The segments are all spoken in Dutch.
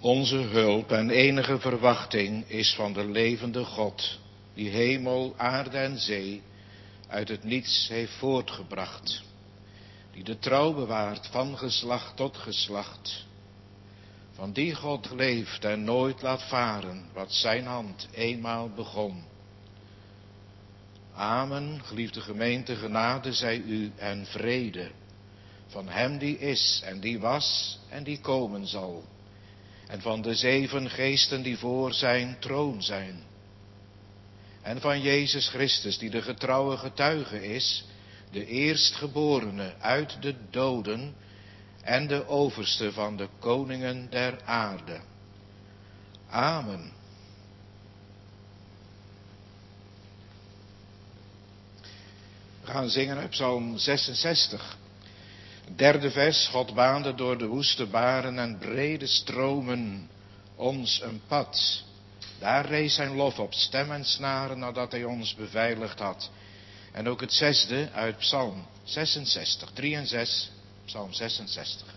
Onze hulp en enige verwachting is van de levende God, die hemel, aarde en zee uit het niets heeft voortgebracht, die de trouw bewaart van geslacht tot geslacht. Van die God leeft en nooit laat varen wat zijn hand eenmaal begon. Amen, geliefde gemeente, genade zij u en vrede van hem die is en die was en die komen zal. En van de 7 geesten die voor zijn troon zijn. En van Jezus Christus die de getrouwe getuige is, de eerstgeborene uit de doden en de overste van de koningen der aarde. Amen. We gaan zingen uit Psalm 66. Het 3e vers. God baande door de woeste baren en brede stromen ons een pad. Daar rees zijn lof op stem en snaren nadat hij ons beveiligd had. En ook het 6e uit Psalm 66. 3 en 6. Psalm 66.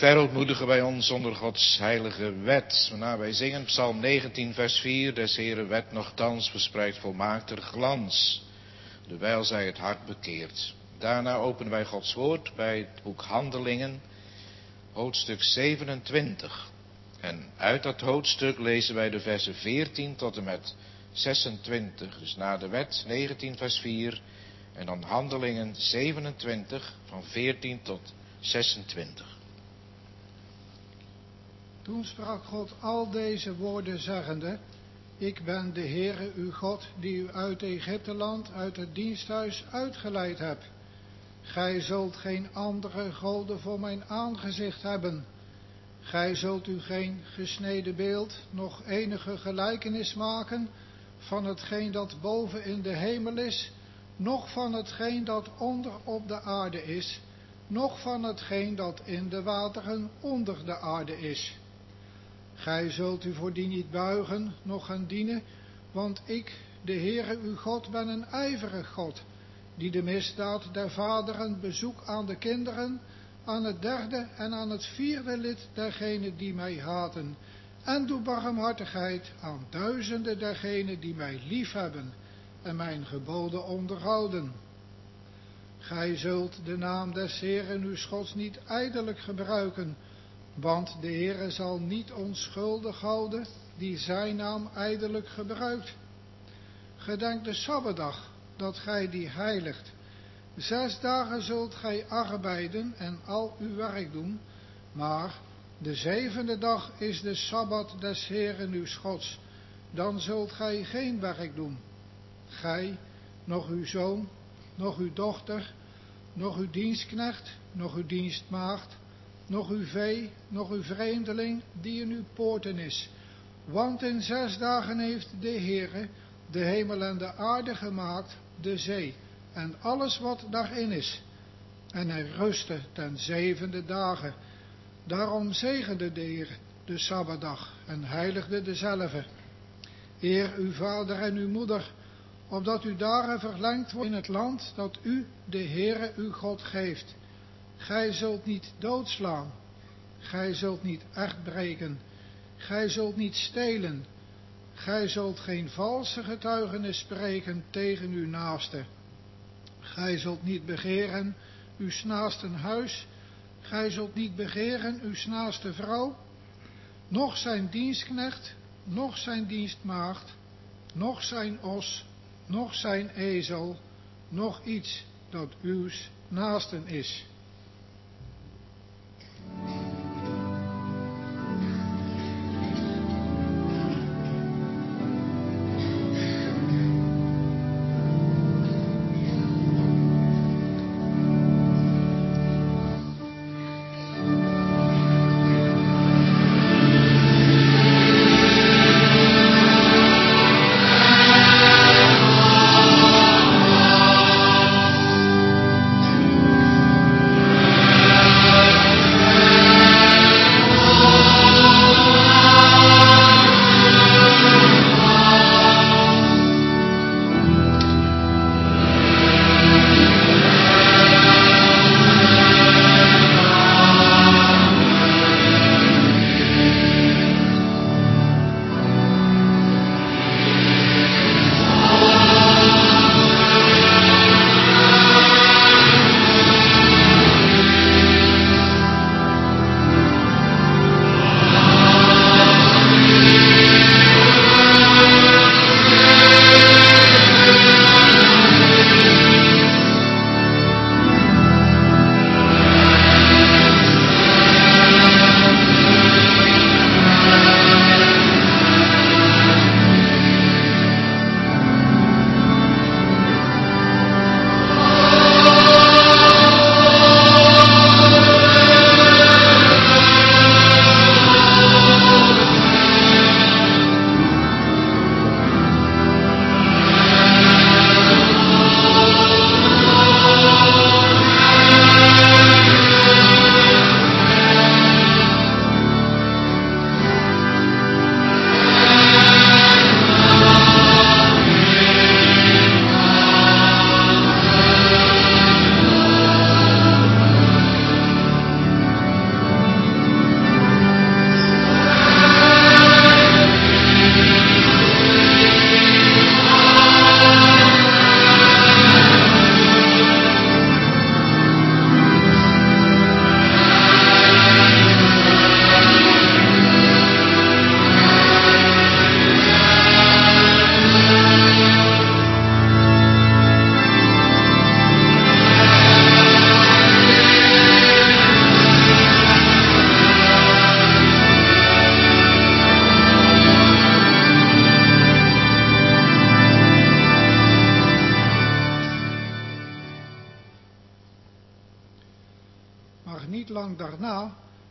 verootmoedigen wij ons onder Gods heilige wet. Waarna wij zingen Psalm 19 vers 4. Des Heeren wet nochtans verspreidt volmaakter glans, dewijl zij het hart bekeert. Daarna openen wij Gods woord bij het boek Handelingen, hoofdstuk 27. En uit dat hoofdstuk lezen wij de versen 14 tot en met 26. Dus na de wet 19 vers 4 en dan Handelingen 27 van 14 tot 26. Toen sprak God al deze woorden zeggende: Ik ben de Heere uw God, die u uit Egypteland, uit het diensthuis uitgeleid heb. Gij zult geen andere goden voor mijn aangezicht hebben. Gij zult u geen gesneden beeld, noch enige gelijkenis maken van hetgeen dat boven in de hemel is, noch van hetgeen dat onder op de aarde is, noch van hetgeen dat in de wateren onder de aarde is. Gij zult u voor die niet buigen, noch gaan dienen, want ik, de Heere uw God, ben een ijverig God, die de misdaad der vaderen bezoek aan de kinderen, aan het derde en aan het vierde lid dergenen die mij haten, en doe barmhartigheid aan duizenden dergenen die mij liefhebben en mijn geboden onderhouden. Gij zult de naam des Heeren uw Gods niet ijdelijk gebruiken, want de Heere zal niet onschuldig houden die zijn naam ijdelijk gebruikt. Gedenk de Sabbatdag, dat gij die heiligt. 6 dagen zult gij arbeiden en al uw werk doen, maar de 7e dag is de Sabbat des Heeren uw Gods. Dan zult gij geen werk doen. Gij, noch uw zoon, noch uw dochter, noch uw dienstknecht, noch uw dienstmaagd, noch uw vee, noch uw vreemdeling die in uw poorten is. Want in 6 dagen heeft de Heere de hemel en de aarde gemaakt, de zee en alles wat daarin is. En hij rustte ten 7e dagen. Daarom zegende de Heer de Sabbatdag en heiligde dezelve. Eer uw vader en uw moeder, opdat uw dagen verlengd worden in het land dat u, de Heere uw God, geeft. Gij zult niet doodslaan, gij zult niet echt breken, gij zult niet stelen, gij zult geen valse getuigenis spreken tegen uw naaste. Gij zult niet begeren uw naasten huis, gij zult niet begeren uw naaste vrouw, noch zijn dienstknecht, noch zijn dienstmaagd, noch zijn os, noch zijn ezel, noch iets dat uws naasten is.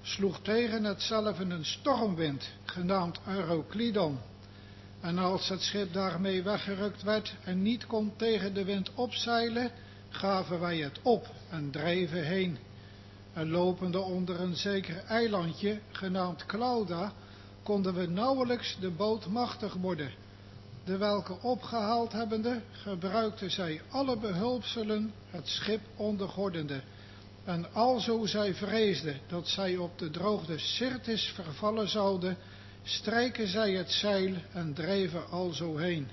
sloeg tegen hetzelfde een stormwind, genaamd Euroclydon. En als het schip daarmee weggerukt werd en niet kon tegen de wind opzeilen, gaven wij het op en dreven heen. En lopende onder een zeker eilandje, genaamd Clauda, konden we nauwelijks de boot machtig worden. De welke opgehaald hebbende, gebruikten zij alle behulpselen het schip ondergordende. En alzo zij vreesden dat zij op de droogte Syrtis vervallen zouden, streken zij het zeil en dreven alzo heen.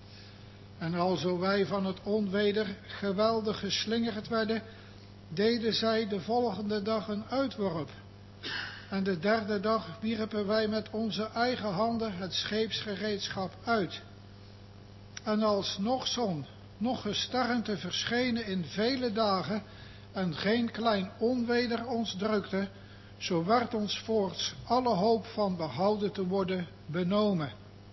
En alzo wij van het onweder geweldig geslingerd werden, deden zij de volgende dag een uitworp. En de derde dag wierpen wij met onze eigen handen het scheepsgereedschap uit. En als nog zon, nog gesternte verschenen in vele dagen, en geen klein onweder ons drukte, zo werd ons voorts alle hoop van behouden te worden benomen.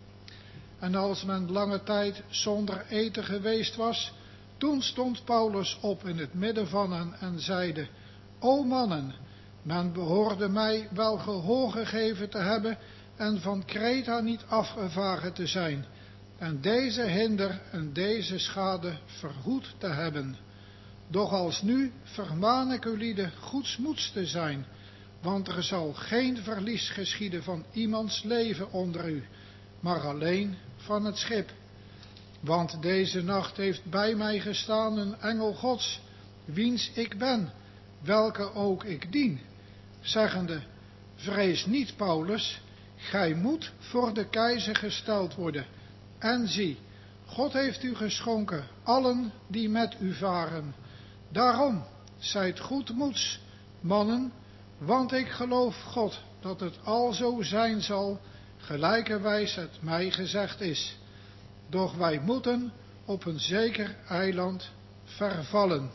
En als men lange tijd zonder eten geweest was, toen stond Paulus op in het midden van hen en zeide: O mannen, men behoorde mij wel gehoor gegeven te hebben en van Kreta niet afgevaren te zijn, en deze hinder en deze schade verhoed te hebben. Doch als nu vermaan ik u lieden goedsmoeds te zijn, want er zal geen verlies geschieden van iemands leven onder u, maar alleen van het schip. Want deze nacht heeft bij mij gestaan een engel Gods, wiens ik ben, welke ook ik dien, zeggende: vrees niet, Paulus, gij moet voor de keizer gesteld worden. En zie, God heeft u geschonken allen die met u varen. Daarom, zijt goedmoeds, mannen, want ik geloof God dat het alzo zijn zal, gelijkerwijs het mij gezegd is. Doch wij moeten op een zeker eiland vervallen.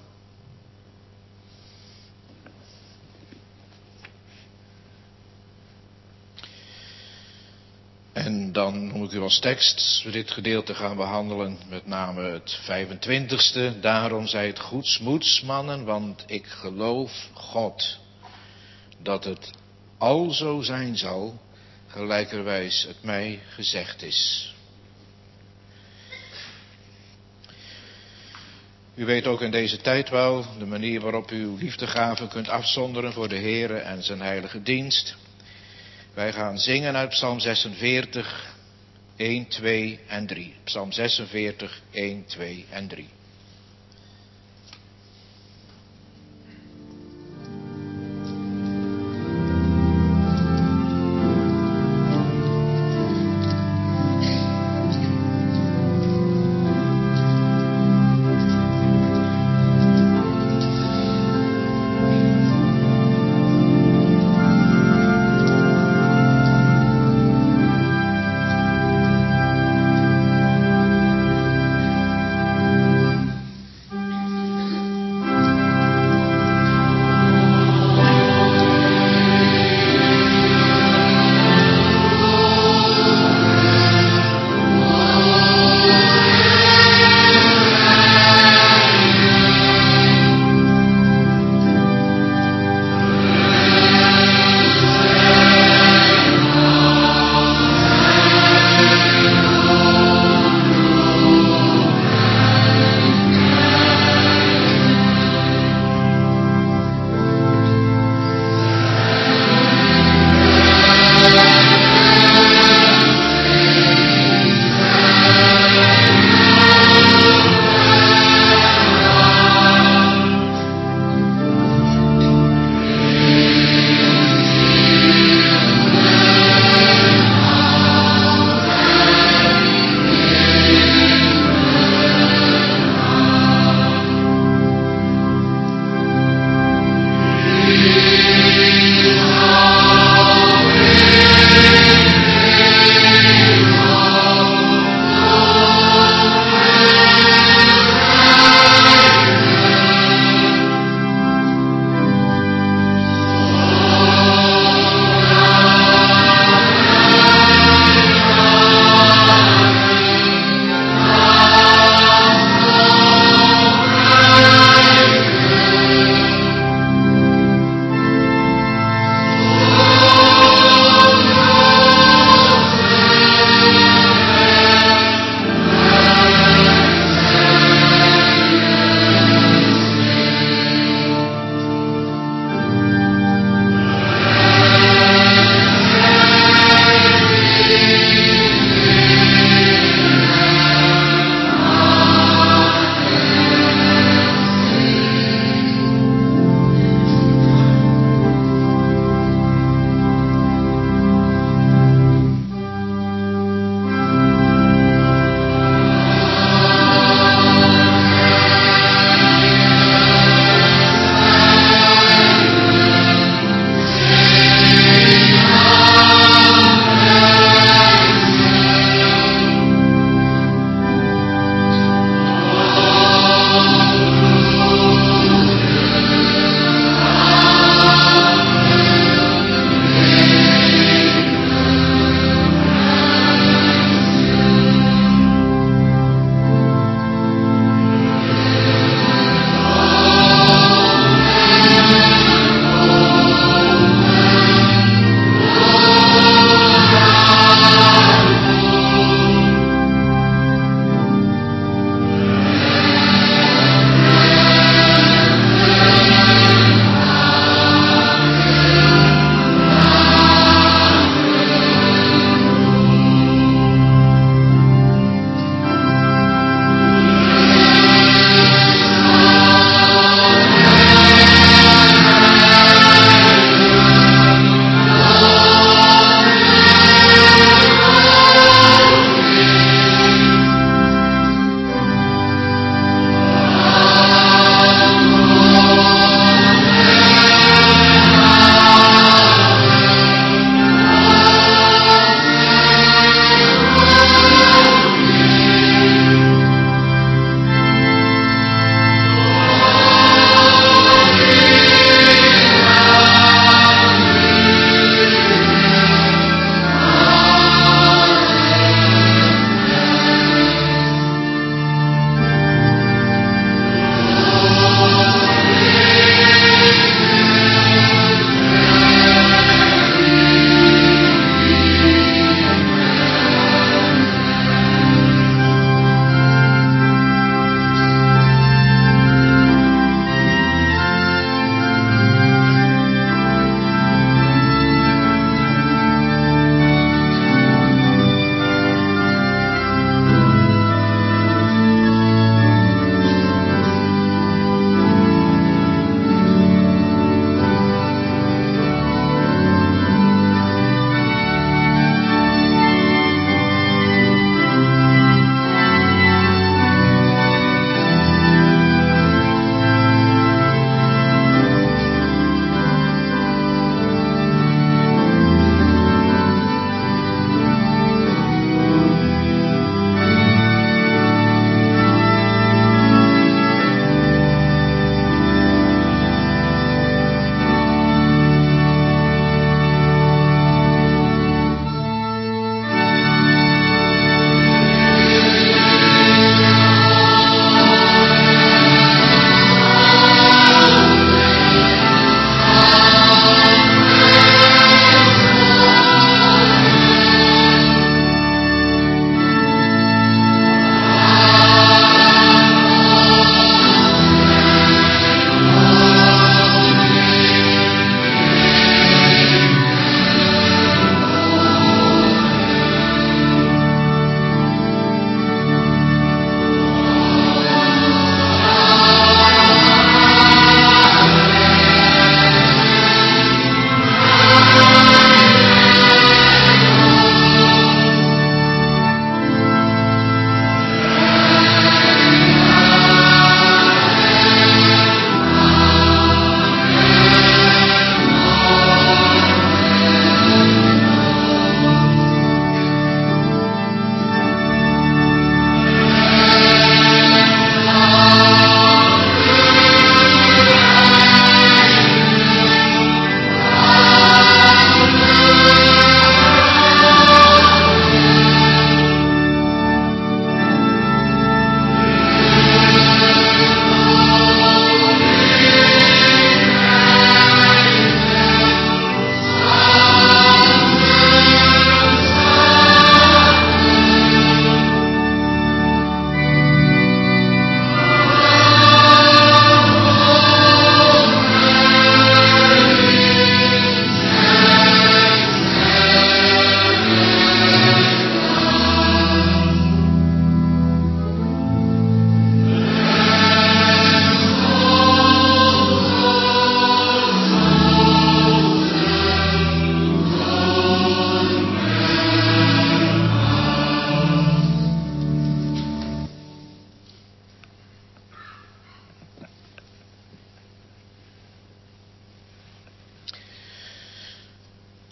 En dan noem ik u als tekst voor dit gedeelte gaan behandelen, met name het 25e. Daarom zijt goedsmoeds, mannen, want ik geloof God dat het alzo zijn zal, gelijkerwijs het mij gezegd is. U weet ook in deze tijd wel de manier waarop u uw liefdegaven kunt afzonderen voor de Heere en zijn heilige dienst. Wij gaan zingen uit Psalm 46, 1, 2 en 3. Psalm 46, 1, 2 en 3.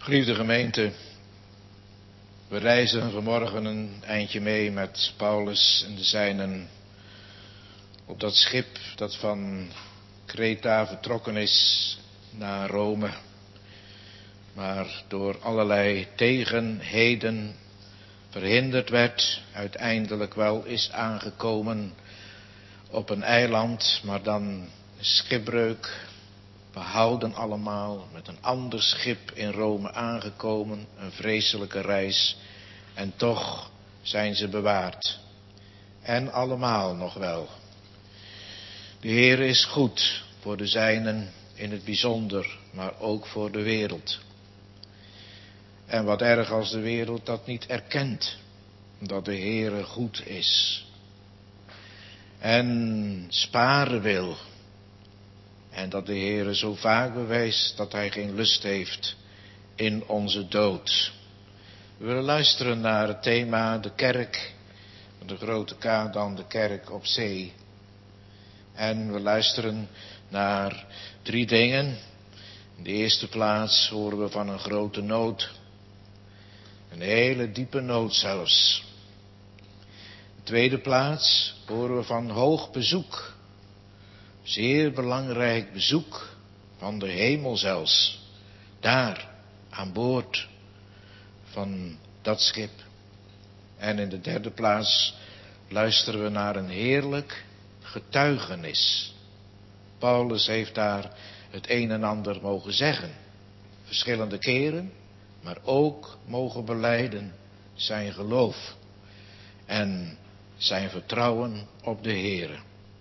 Geliefde gemeente, we reizen vanmorgen een eindje mee met Paulus en de zijnen op dat schip dat van Kreta vertrokken is naar Rome, maar door allerlei tegenheden verhinderd werd, uiteindelijk wel is aangekomen op een eiland, maar dan schipbreuk behouden allemaal, met een ander schip in Rome aangekomen, een vreselijke reis, en toch zijn ze bewaard. En allemaal nog wel. De Heer is goed voor de zijnen in het bijzonder, maar ook voor de wereld. En wat erg als de wereld dat niet erkent, dat de Heer goed is. En sparen wil. En dat de Heer zo vaak bewijst dat Hij geen lust heeft in onze dood. We willen luisteren naar het thema de kerk, de grote K dan de kerk op zee. En we luisteren naar 3 dingen. In de eerste plaats horen we van een grote nood. Een hele diepe nood zelfs. In de tweede plaats horen we van hoog bezoek. Zeer belangrijk bezoek van de hemel zelfs. Daar, aan boord van dat schip. En in de derde plaats luisteren we naar een heerlijk getuigenis. Paulus heeft daar het een en ander mogen zeggen. Verschillende keren, maar ook mogen belijden zijn geloof. En zijn vertrouwen op de Heere.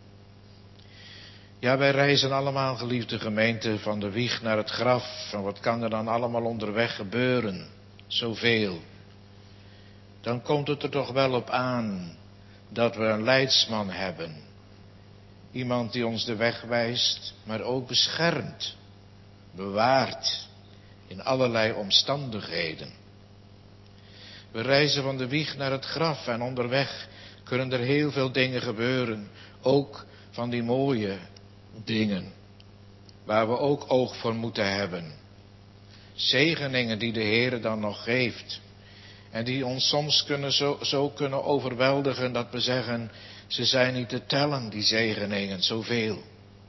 Ja, wij reizen allemaal, geliefde gemeente, van de wieg naar het graf. En wat kan er dan allemaal onderweg gebeuren? Zoveel. Dan komt het er toch wel op aan dat we een leidsman hebben. Iemand die ons de weg wijst, maar ook beschermt, bewaart in allerlei omstandigheden. We reizen van de wieg naar het graf en onderweg kunnen er heel veel dingen gebeuren. Ook van die mooie dingen, waar we ook oog voor moeten hebben. Zegeningen die de Heer dan nog geeft. En die ons soms zo kunnen overweldigen dat we zeggen, ze zijn niet te tellen, die zegeningen, zoveel.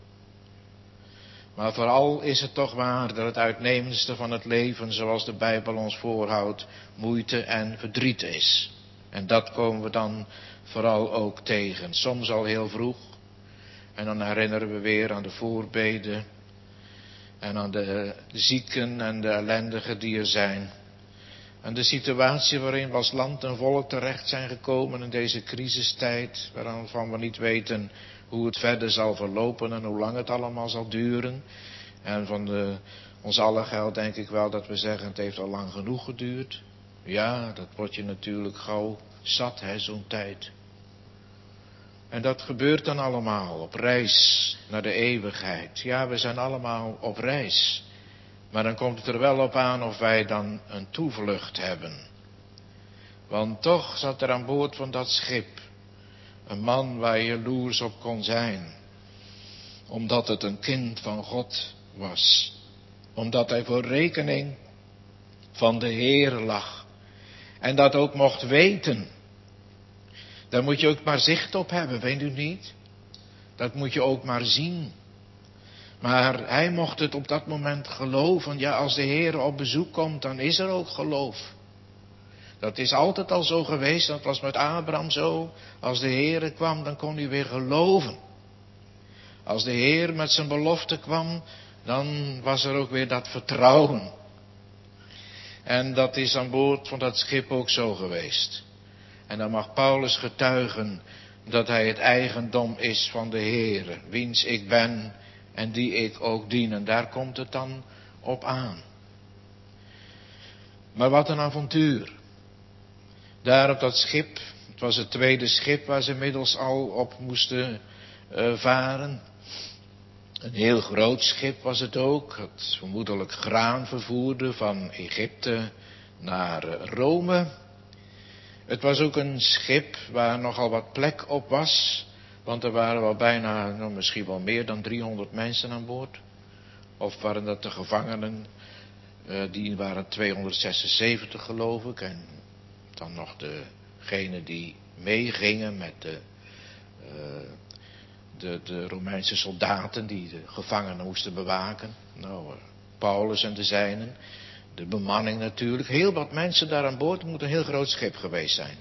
Maar vooral is het toch waar dat het uitnemendste van het leven, zoals de Bijbel ons voorhoudt, moeite en verdriet is. En dat komen we dan vooral ook tegen. Soms al heel vroeg. En dan herinneren we weer aan de voorbeden. En aan de zieken en de ellendigen die er zijn. En de situatie waarin we als land en volk terecht zijn gekomen in deze crisistijd. Waarvan we niet weten hoe het verder zal verlopen en hoe lang het allemaal zal duren. En van ons allen geldt denk ik wel dat we zeggen het heeft al lang genoeg geduurd. Ja, dat wordt je natuurlijk gauw zat, zo'n tijd. En dat gebeurt dan allemaal op reis naar de eeuwigheid. Ja, we zijn allemaal op reis. Maar dan komt het er wel op aan of wij dan een toevlucht hebben. Want toch zat er aan boord van dat schip een man waar je jaloers op kon zijn. Omdat het een kind van God was. Omdat hij voor rekening van de Heer lag. En dat ook mocht weten. Daar moet je ook maar zicht op hebben, weet u niet? Dat moet je ook maar zien. Maar hij mocht het op dat moment geloven. Ja, als de Heer op bezoek komt, dan is er ook geloof. Dat is altijd al zo geweest. Dat was met Abraham zo. Als de Heer kwam, dan kon hij weer geloven. Als de Heer met zijn belofte kwam, dan was er ook weer dat vertrouwen. En dat is aan boord van dat schip ook zo geweest. En dan mag Paulus getuigen dat hij het eigendom is van de Heer, wiens ik ben en die ik ook dien. En daar komt het dan op aan. Maar wat een avontuur. Daar op dat schip, het was het tweede schip waar ze inmiddels al op moesten varen. Een heel groot schip was het ook, dat vermoedelijk graan vervoerde van Egypte naar Rome. Het was ook een schip waar nogal wat plek op was, want er waren wel bijna, misschien wel meer dan 300 mensen aan boord. Of waren dat de gevangenen Die waren 276 geloof ik. En dan nog degenen die meegingen met de Romeinse soldaten die de gevangenen moesten bewaken. Nou, Paulus en de zijnen. De bemanning natuurlijk. Heel wat mensen daar aan boord. Het moet een heel groot schip geweest zijn.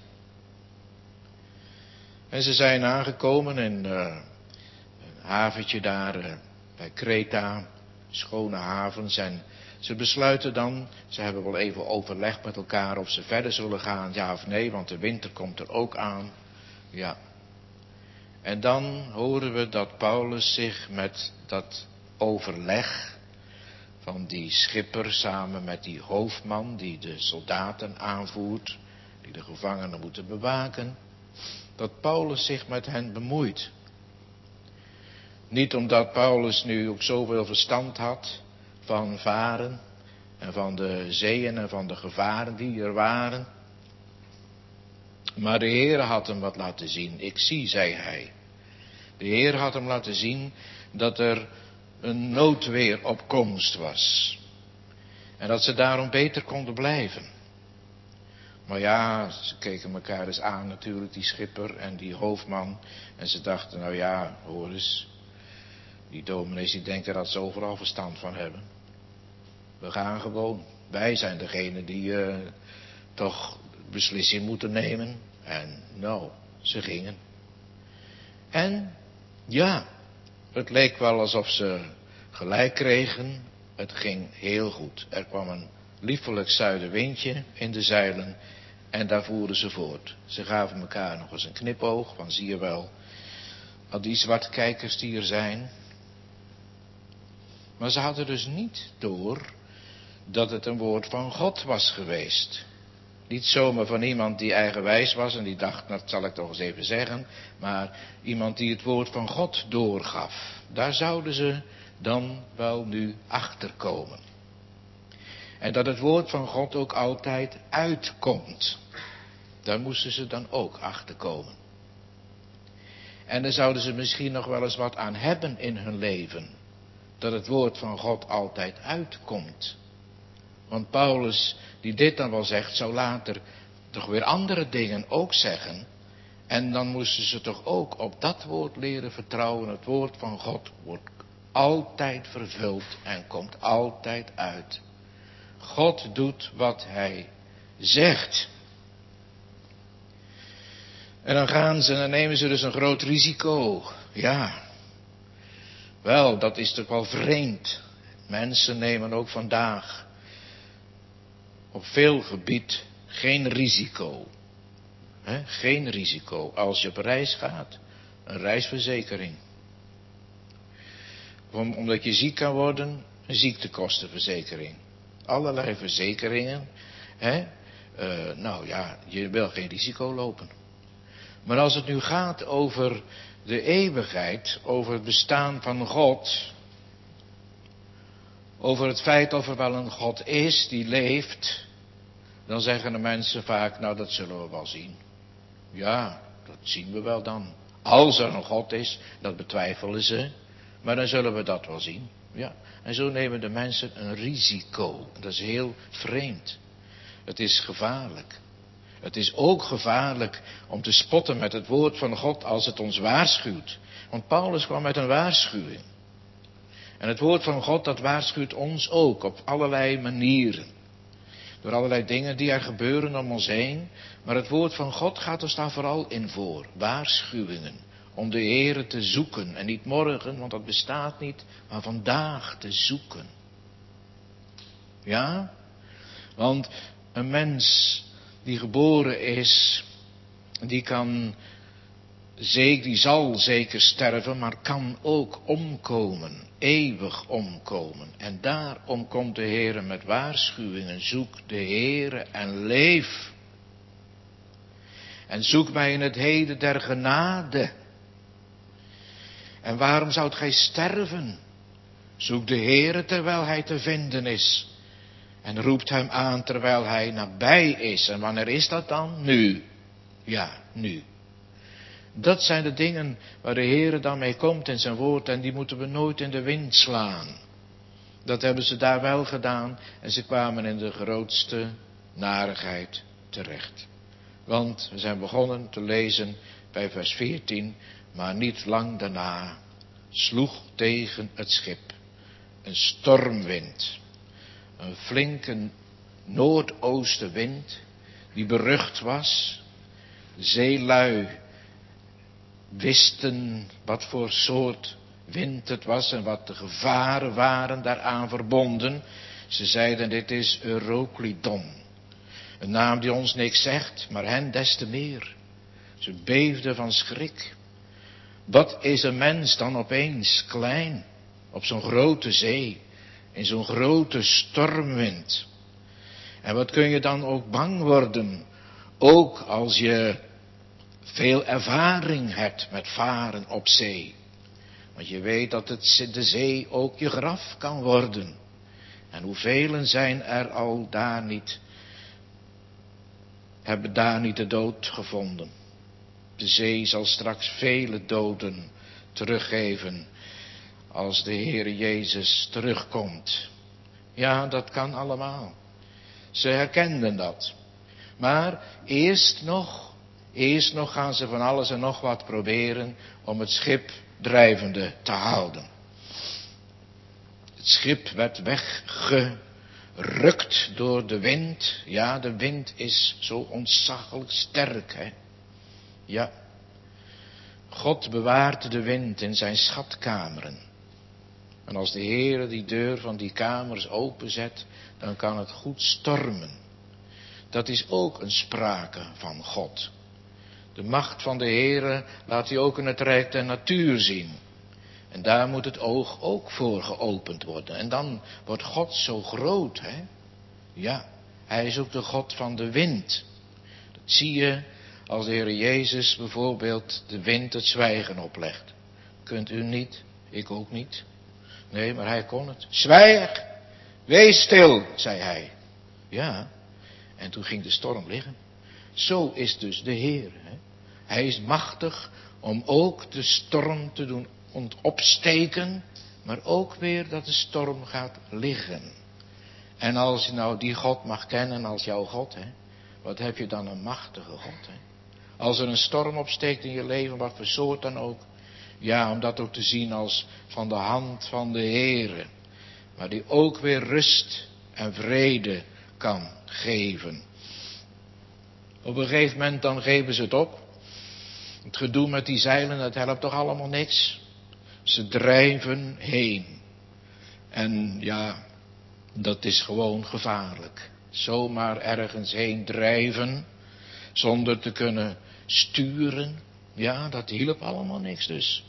En ze zijn aangekomen in een haventje daar bij Kreta. Schone havens. En ze besluiten dan, ze hebben wel even overlegd met elkaar of ze verder zullen gaan, ja of nee, want de winter komt er ook aan. Ja. En dan horen we dat Paulus zich met dat overleg van die schipper samen met die hoofdman die de soldaten aanvoert, die de gevangenen moeten bewaken, dat Paulus zich met hen bemoeit. Niet omdat Paulus nu ook zoveel verstand had van varen en van de zeeën en van de gevaren die er waren. Maar de Heer had hem wat laten zien. Ik zie, zei hij. De Heer had hem laten zien dat er een noodweer op komst was. En dat ze daarom beter konden blijven. Maar ja, ze keken elkaar eens aan natuurlijk, die schipper en die hoofdman. En ze dachten, nou ja, hoor eens. Die dominees die denken dat ze overal verstand van hebben. We gaan gewoon. Wij zijn degene die toch beslissing moeten nemen. En nou, ze gingen. En ja, het leek wel alsof ze gelijk kregen. Het ging heel goed. Er kwam een liefelijk zuidenwindje in de zeilen. En daar voeren ze voort. Ze gaven elkaar nog eens een knipoog. Van zie je wel, al die zwartkijkers die er zijn. Maar ze hadden dus niet door dat het een woord van God was geweest. Niet zomaar van iemand die eigenwijs was en die dacht, dat zal ik toch eens even zeggen. Maar iemand die het woord van God doorgaf. Daar zouden ze dan wel nu achter komen. En dat het woord van God ook altijd uitkomt. Daar moesten ze dan ook achter komen. En daar zouden ze misschien nog wel eens wat aan hebben in hun leven. Dat het woord van God altijd uitkomt. Want Paulus, die dit dan wel zegt, zou later toch weer andere dingen ook zeggen. En dan moesten ze toch ook op dat woord leren vertrouwen. Het woord van God wordt altijd vervuld en komt altijd uit. God doet wat hij zegt. En dan gaan ze en dan nemen ze dus een groot risico. Ja. Wel, dat is toch wel vreemd. Mensen nemen ook vandaag op veel gebied geen risico. Geen risico. Als je op reis gaat, een reisverzekering. Omdat je ziek kan worden, een ziektekostenverzekering. Allerlei verzekeringen. Nou ja, je wil geen risico lopen. Maar als het nu gaat over de eeuwigheid, over het bestaan van God, over het feit of er wel een God is die leeft, dan zeggen de mensen vaak, nou dat zullen we wel zien. Ja, dat zien we wel dan. Als er een God is, dat betwijfelen ze, maar dan zullen we dat wel zien. Ja. En zo nemen de mensen een risico. Dat is heel vreemd. Het is gevaarlijk. Het is ook gevaarlijk om te spotten met het woord van God als het ons waarschuwt. Want Paulus kwam met een waarschuwing. En het woord van God, dat waarschuwt ons ook op allerlei manieren. Door allerlei dingen die er gebeuren om ons heen. Maar het woord van God gaat ons daar vooral in voor. Waarschuwingen. Om de Heere te zoeken. En niet morgen, want dat bestaat niet. Maar vandaag te zoeken. Ja? Want een mens die geboren is, die zal zeker sterven, maar kan ook omkomen. Eeuwig omkomen. En daarom komt de Heere met waarschuwingen. Zoek de Heere en leef. En zoek mij in het heden der genade. En waarom zoudt gij sterven? Zoek de Heere terwijl hij te vinden is. En roept hem aan terwijl hij nabij is. En wanneer is dat dan? Nu. Ja, nu. Dat zijn de dingen waar de Heere dan mee komt in zijn woord. En die moeten we nooit in de wind slaan. Dat hebben ze daar wel gedaan en ze kwamen in de grootste narigheid terecht. Want we zijn begonnen te lezen bij vers 14, maar niet lang daarna sloeg tegen het schip een stormwind. Een flinke noordoostenwind die berucht was. De zeelui wisten wat voor soort wind het was en wat de gevaren waren daaraan verbonden. Ze zeiden, dit is Euroclydon. Een naam die ons niks zegt, maar hen des te meer. Ze beefden van schrik. Wat is een mens dan opeens klein op zo'n grote zee, in zo'n grote stormwind? En wat kun je dan ook bang worden, ook als je veel ervaring hebt met varen op zee. Want je weet dat de zee ook je graf kan worden. En hoeveel zijn er al daar niet, hebben daar niet de dood gevonden. De zee zal straks vele doden teruggeven als de Heere Jezus terugkomt. Ja, dat kan allemaal. Ze herkenden dat. Maar eerst nog gaan ze van alles en nog wat proberen om het schip drijvende te houden. Het schip werd weggerukt door de wind. Ja, de wind is zo ontzaglijk sterk, hè. Ja. God bewaart de wind in zijn schatkameren. En als de Heere die deur van die kamers openzet, dan kan het goed stormen. Dat is ook een sprake van God. De macht van de Heere laat hij ook in het rijk der natuur zien. En daar moet het oog ook voor geopend worden. En dan wordt God zo groot, hè? Ja, hij is ook de God van de wind. Dat zie je als de Heere Jezus bijvoorbeeld de wind het zwijgen oplegt. Kunt u niet, ik ook niet. Nee, maar hij kon het. Zwijg, wees stil, zei hij. Ja, en toen ging de storm liggen. Zo is dus de Heer. Hè? Hij is machtig om ook de storm te doen opsteken, maar ook weer dat de storm gaat liggen. En als je nou die God mag kennen als jouw God, hè, wat heb je dan een machtige God, hè? Als er een storm opsteekt in je leven, wat voor soort dan ook, ja, om dat ook te zien als van de hand van de Heere, maar die ook weer rust en vrede kan geven. Op een gegeven moment dan geven ze het op. Het gedoe met die zeilen, dat helpt toch allemaal niks. Ze drijven heen. En ja, dat is gewoon gevaarlijk. Zomaar ergens heen drijven, zonder te kunnen sturen. Ja, dat hielp allemaal niks dus.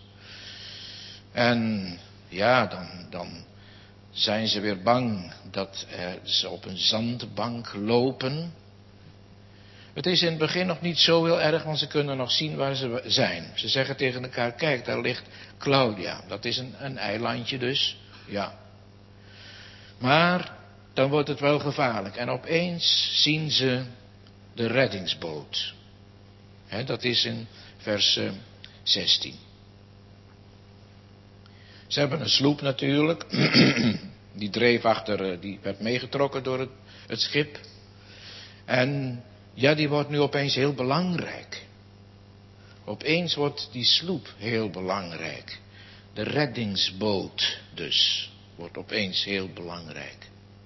En ja, dan zijn ze weer bang dat ze op een zandbank lopen. Het is in het begin nog niet zo heel erg, want ze kunnen nog zien waar ze zijn. Ze zeggen tegen elkaar, kijk, daar ligt Claudia. Dat is een eilandje dus, ja. Maar dan wordt het wel gevaarlijk. En opeens zien ze de reddingsboot. Dat is in vers 16. Ze hebben een sloep natuurlijk. Die dreef achter, die werd meegetrokken door het schip. En ja, die wordt nu opeens heel belangrijk. Opeens wordt die sloep heel belangrijk. De reddingsboot dus wordt opeens heel belangrijk.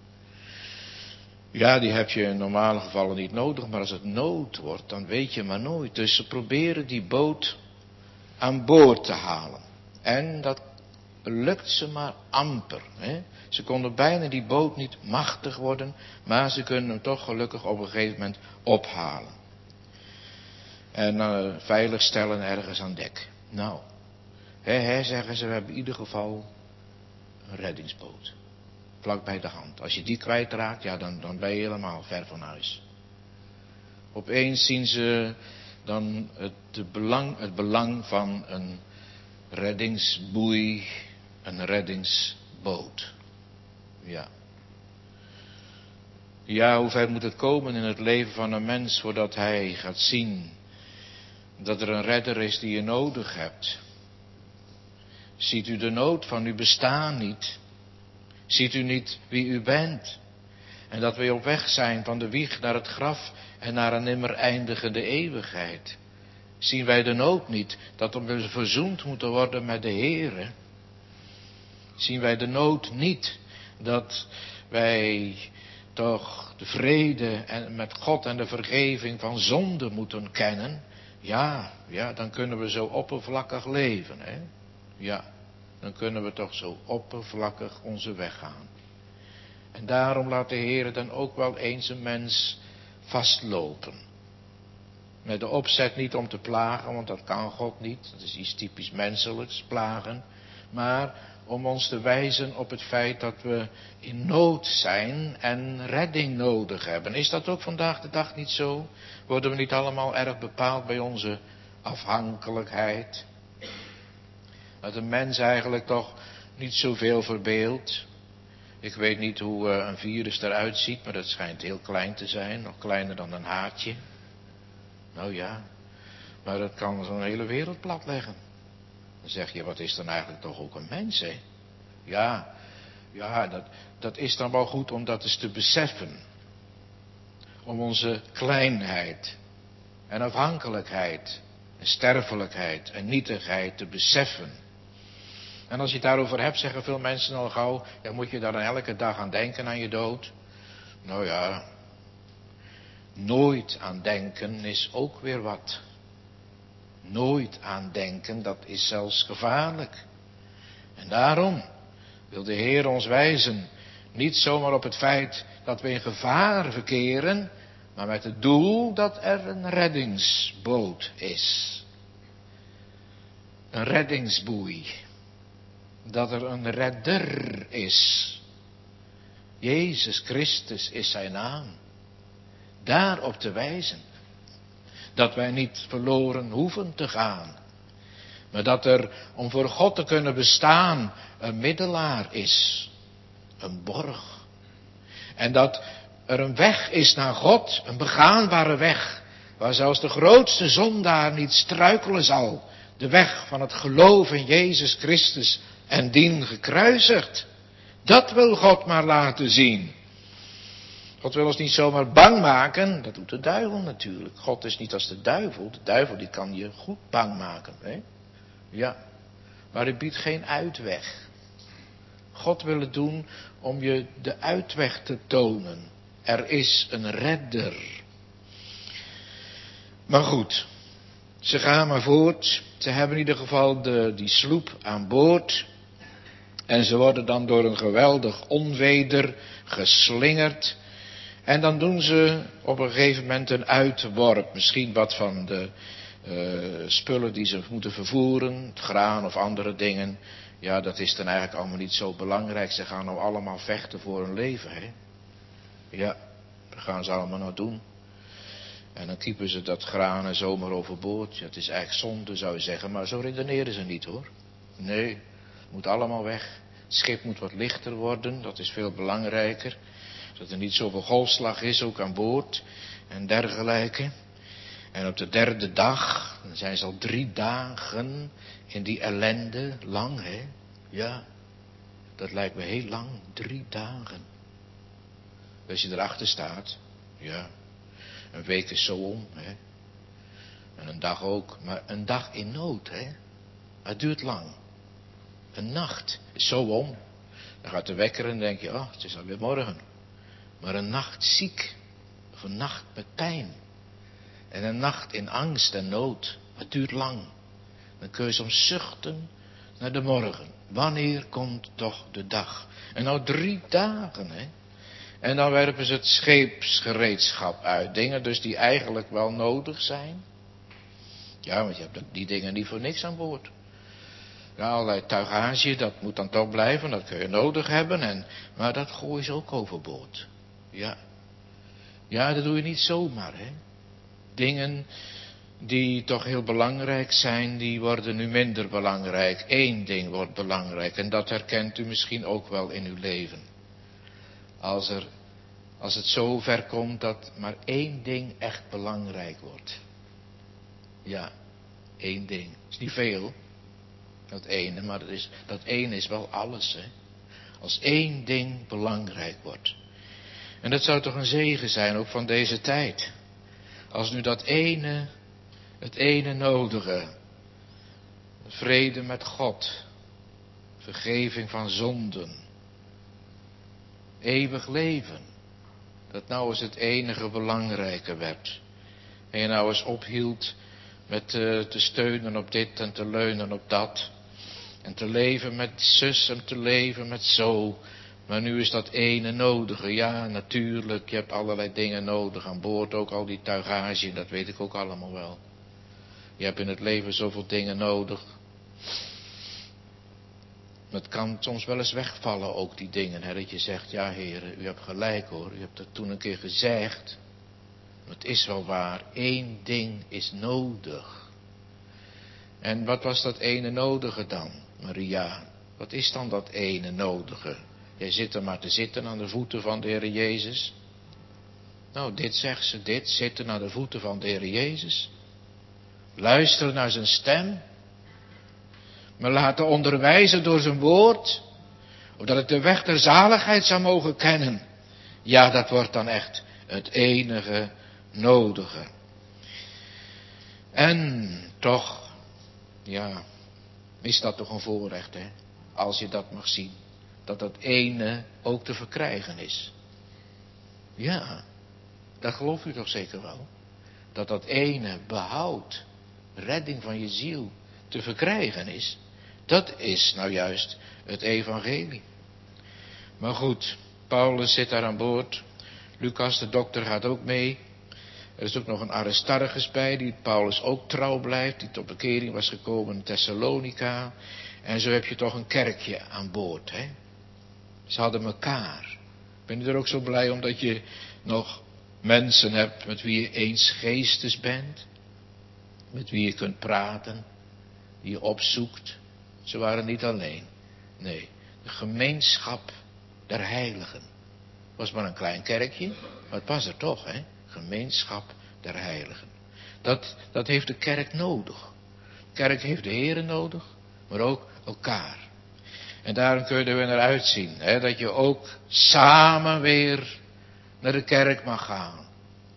Ja, die heb je in normale gevallen niet nodig, maar als het nood wordt, dan weet je maar nooit. Dus ze proberen die boot aan boord te halen. En dat lukt ze maar amper. Hè? Ze konden bijna die boot niet machtig worden, maar ze kunnen hem toch gelukkig op een gegeven moment ophalen. En veilig stellen ergens aan dek. Nou, zeggen ze, we hebben in ieder geval een reddingsboot. Vlak bij de hand. Als je die kwijtraakt, ja, dan ben je helemaal ver van huis. Opeens zien ze dan het belang van een reddingsboei, een reddingsboot. Ja. Ja, hoe ver moet het komen in het leven van een mens voordat hij gaat zien dat er een redder is die je nodig hebt? Ziet u de nood van uw bestaan niet? Ziet u niet wie u bent? En dat we op weg zijn van de wieg naar het graf en naar een nimmer eindigende eeuwigheid. Zien wij de nood niet dat we verzoend moeten worden met de Heere? Zien wij de nood niet dat wij toch de vrede met God en de vergeving van zonde moeten kennen? Ja, dan kunnen we zo oppervlakkig leven, hè? Ja, dan kunnen we toch zo oppervlakkig onze weg gaan. En daarom laat de Heer dan ook wel eens een mens vastlopen. Met de opzet niet om te plagen, want dat kan God niet. Dat is iets typisch menselijks, plagen. Maar om ons te wijzen op het feit dat we in nood zijn en redding nodig hebben. Is dat ook vandaag de dag niet zo? Worden we niet allemaal erg bepaald bij onze afhankelijkheid? Dat een mens eigenlijk toch niet zoveel verbeeldt. Ik weet niet hoe een virus eruit ziet, maar dat schijnt heel klein te zijn. Nog kleiner dan een haartje. Nou ja, maar dat kan zo'n hele wereld platleggen. Dan zeg je, wat is dan eigenlijk toch ook een mens, hè? Ja, dat is dan wel goed om dat eens te beseffen. Om onze kleinheid en afhankelijkheid en sterfelijkheid en nietigheid te beseffen. En als je het daarover hebt, zeggen veel mensen al gauw, ja, moet je daar dan elke dag aan denken aan je dood? Nou ja, nooit aan denken is ook weer wat. Nooit aan denken, dat is zelfs gevaarlijk. En daarom wil de Heer ons wijzen, niet zomaar op het feit dat we in gevaar verkeren, maar met het doel dat er een reddingsboot is. Een reddingsboei. Dat er een redder is. Jezus Christus is zijn naam. Daarop te wijzen. Dat wij niet verloren hoeven te gaan. Maar dat er, om voor God te kunnen bestaan, een middelaar is. Een borg. En dat er een weg is naar God, een begaanbare weg. Waar zelfs de grootste zondaar niet struikelen zal. De weg van het geloof in Jezus Christus en dien gekruisigd. Dat wil God maar laten zien. God wil ons niet zomaar bang maken. Dat doet de duivel natuurlijk. God is niet als de duivel. De duivel die kan je goed bang maken. Hè? Ja. Maar hij biedt geen uitweg. God wil het doen om je de uitweg te tonen. Er is een redder. Maar goed. Ze gaan maar voort. Ze hebben in ieder geval die sloep aan boord. En ze worden dan door een geweldig onweder geslingerd. En dan doen ze op een gegeven moment een uitworp. Misschien wat van de spullen die ze moeten vervoeren. Het graan of andere dingen. Ja, dat is dan eigenlijk allemaal niet zo belangrijk. Ze gaan nou allemaal vechten voor hun leven. Hè? Ja, dat gaan ze allemaal nou doen. En dan kiepen ze dat graan en zomaar overboord. Ja, het is eigenlijk zonde, zou je zeggen. Maar zo redeneren ze niet, hoor. Nee, het moet allemaal weg. Het schip moet wat lichter worden. Dat is veel belangrijker. Dat er niet zoveel golfslag is, ook aan boord. En dergelijke. En op de derde dag, dan zijn ze al 3 dagen in die ellende. Lang, hè? Ja, dat lijkt me heel lang. 3 dagen. Als je erachter staat, ja. Een week is zo om, hè. En een dag ook. Maar een dag in nood, hè. Het duurt lang. Een nacht is zo om. Dan gaat de wekker en dan denk je, oh, het is alweer morgen. Maar een nacht ziek. Of een nacht met pijn. En een nacht in angst en nood. Het duurt lang. Dan kun je soms zuchten naar de morgen. Wanneer komt toch de dag? En nou 3 dagen, hè. En dan werpen ze het scheepsgereedschap uit. Dingen dus die eigenlijk wel nodig zijn. Ja, want je hebt die dingen niet voor niks aan boord. Ja, allerlei tuigage, dat moet dan toch blijven. Dat kun je nodig hebben. Maar dat gooi je ook overboord. Ja. Ja, dat doe je niet zomaar, hè. Dingen die toch heel belangrijk zijn, die worden nu minder belangrijk. 1 ding wordt belangrijk. En dat herkent u misschien ook wel in uw leven. Als het zo ver komt dat maar 1 ding echt belangrijk wordt. Ja, 1 ding. Is niet veel. Dat ene, maar dat ene is wel alles, hè. Als één ding belangrijk wordt. En dat zou toch een zegen zijn, ook van deze tijd. Als nu dat ene, het ene nodige, vrede met God, vergeving van zonden, eeuwig leven, dat nou eens het enige belangrijke werd. En je nou eens ophield met te steunen op dit en te leunen op dat. En te leven met zus en te leven met zo. Maar nu is dat ene nodige. Ja, natuurlijk, je hebt allerlei dingen nodig aan boord. Ook al die tuigage, dat weet ik ook allemaal wel. Je hebt in het leven zoveel dingen nodig. Het kan soms wel eens wegvallen, ook die dingen. Hè, dat je zegt, ja heren, u hebt gelijk hoor. U hebt het toen een keer gezegd. Het is wel waar, één ding is nodig. En wat was dat ene nodige dan, Maria? Wat is dan dat ene nodige? Jij zit er maar te zitten aan de voeten van de Heer Jezus. Nou, dit zegt ze, dit, zitten aan de voeten van de Heer Jezus. Luisteren naar zijn stem. Me laten onderwijzen door zijn woord. Opdat ik de weg der zaligheid zou mogen kennen. Ja, dat wordt dan echt het enige nodige. En toch, ja, is dat toch een voorrecht, hè? Als je dat mag zien. Dat dat ene ook te verkrijgen is. Ja, dat gelooft u toch zeker wel? Dat dat ene behoud, redding van je ziel, te verkrijgen is. Dat is nou juist het evangelie. Maar goed, Paulus zit daar aan boord. Lucas, de dokter, gaat ook mee. Er is ook nog een Aristarchus bij, die Paulus ook trouw blijft, die tot bekering was gekomen in Thessalonica. En zo heb je toch een kerkje aan boord, hè. Ze hadden elkaar. Ben je er ook zo blij omdat je nog mensen hebt met wie je eens geestes bent? Met wie je kunt praten, die je opzoekt. Ze waren niet alleen. Nee, de gemeenschap der heiligen. Het was maar een klein kerkje, maar het was er toch, hè. Gemeenschap der heiligen. Dat heeft de kerk nodig. De kerk heeft de Here nodig, maar ook elkaar. En daarom kun je er weer naar uitzien, hè, dat je ook samen weer naar de kerk mag gaan.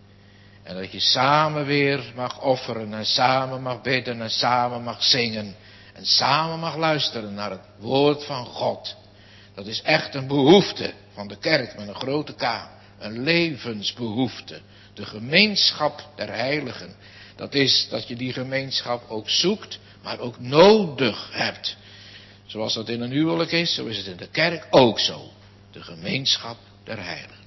En dat je samen weer mag offeren en samen mag bidden en samen mag zingen. En samen mag luisteren naar het woord van God. Dat is echt een behoefte van de kerk met een grote K. Een levensbehoefte. De gemeenschap der heiligen. Dat is dat je die gemeenschap ook zoekt, maar ook nodig hebt. Zoals dat in een huwelijk is, zo is het in de kerk ook zo. De gemeenschap der heiligen.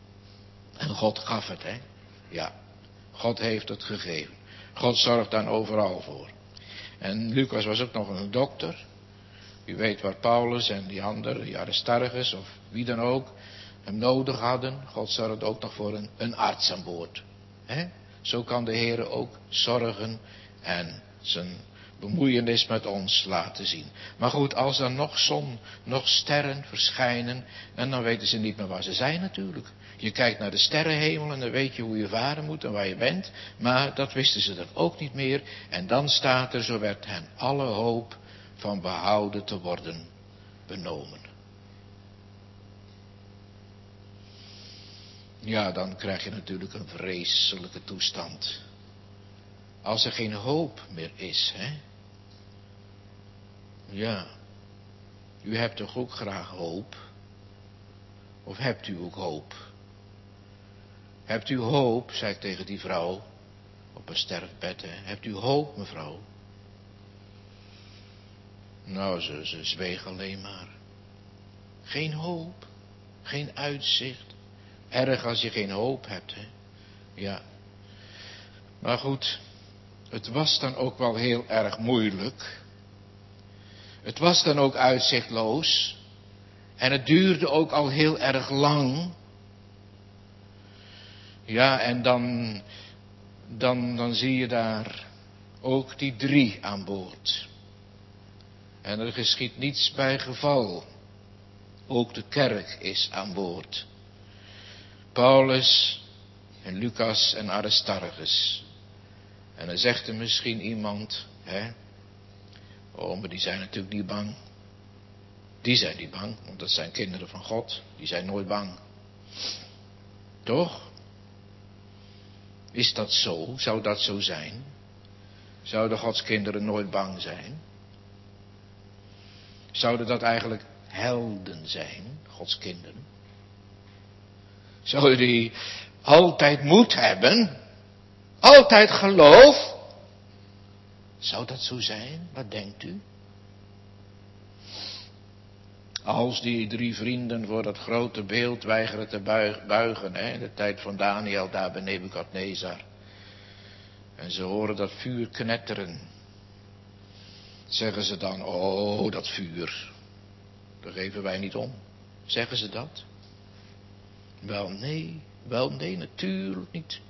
En God gaf het, hè. Ja, God heeft het gegeven. God zorgt daar overal voor. En Lucas was ook nog een dokter. U weet waar Paulus en die anderen, die Aristarchus of wie dan ook, hem nodig hadden. God zorgt ook nog voor een arts aan boord. He? Zo kan de Heer ook zorgen en zijn bemoeienis met ons laten zien. Maar goed, als er nog zon, nog sterren verschijnen, en dan weten ze niet meer waar ze zijn natuurlijk. Je kijkt naar de sterrenhemel en dan weet je hoe je varen moet en waar je bent. Maar dat wisten ze dan ook niet meer. En dan staat er, zo werd hen alle hoop van behouden te worden benomen. Ja, dan krijg je natuurlijk een vreselijke toestand. Als er geen hoop meer is, hè. Ja. U hebt toch ook graag hoop? Of hebt u ook hoop? Hebt u hoop, zei ik tegen die vrouw, op een sterfbed, hè. Hebt u hoop, mevrouw? Nou, ze zweeg alleen maar. Geen hoop, geen uitzicht. Erg als je geen hoop hebt, hè. Ja. Maar goed, het was dan ook wel heel erg moeilijk. Het was dan ook uitzichtloos. En het duurde ook al heel erg lang. Ja, en dan zie je daar ook die 3 aan boord. En er geschiet niets bij geval. Ook de kerk is aan boord. Paulus en Lucas en Aristarchus. En dan zegt er misschien iemand, hè. Oh, maar die zijn natuurlijk niet bang. Die zijn niet bang, want dat zijn kinderen van God. Die zijn nooit bang. Toch? Is dat zo? Zou dat zo zijn? Zouden Gods kinderen nooit bang zijn? Zouden dat eigenlijk helden zijn, Gods kinderen? Zouden die altijd moed hebben? Altijd geloof? Zou dat zo zijn? Wat denkt u? Als die 3 vrienden voor dat grote beeld weigeren te buigen, in de tijd van Daniel daar bij Nebukadnezar. En ze horen dat vuur knetteren. Zeggen ze dan, oh dat vuur, daar geven wij niet om. Zeggen ze dat? Wel nee, natuurlijk niet.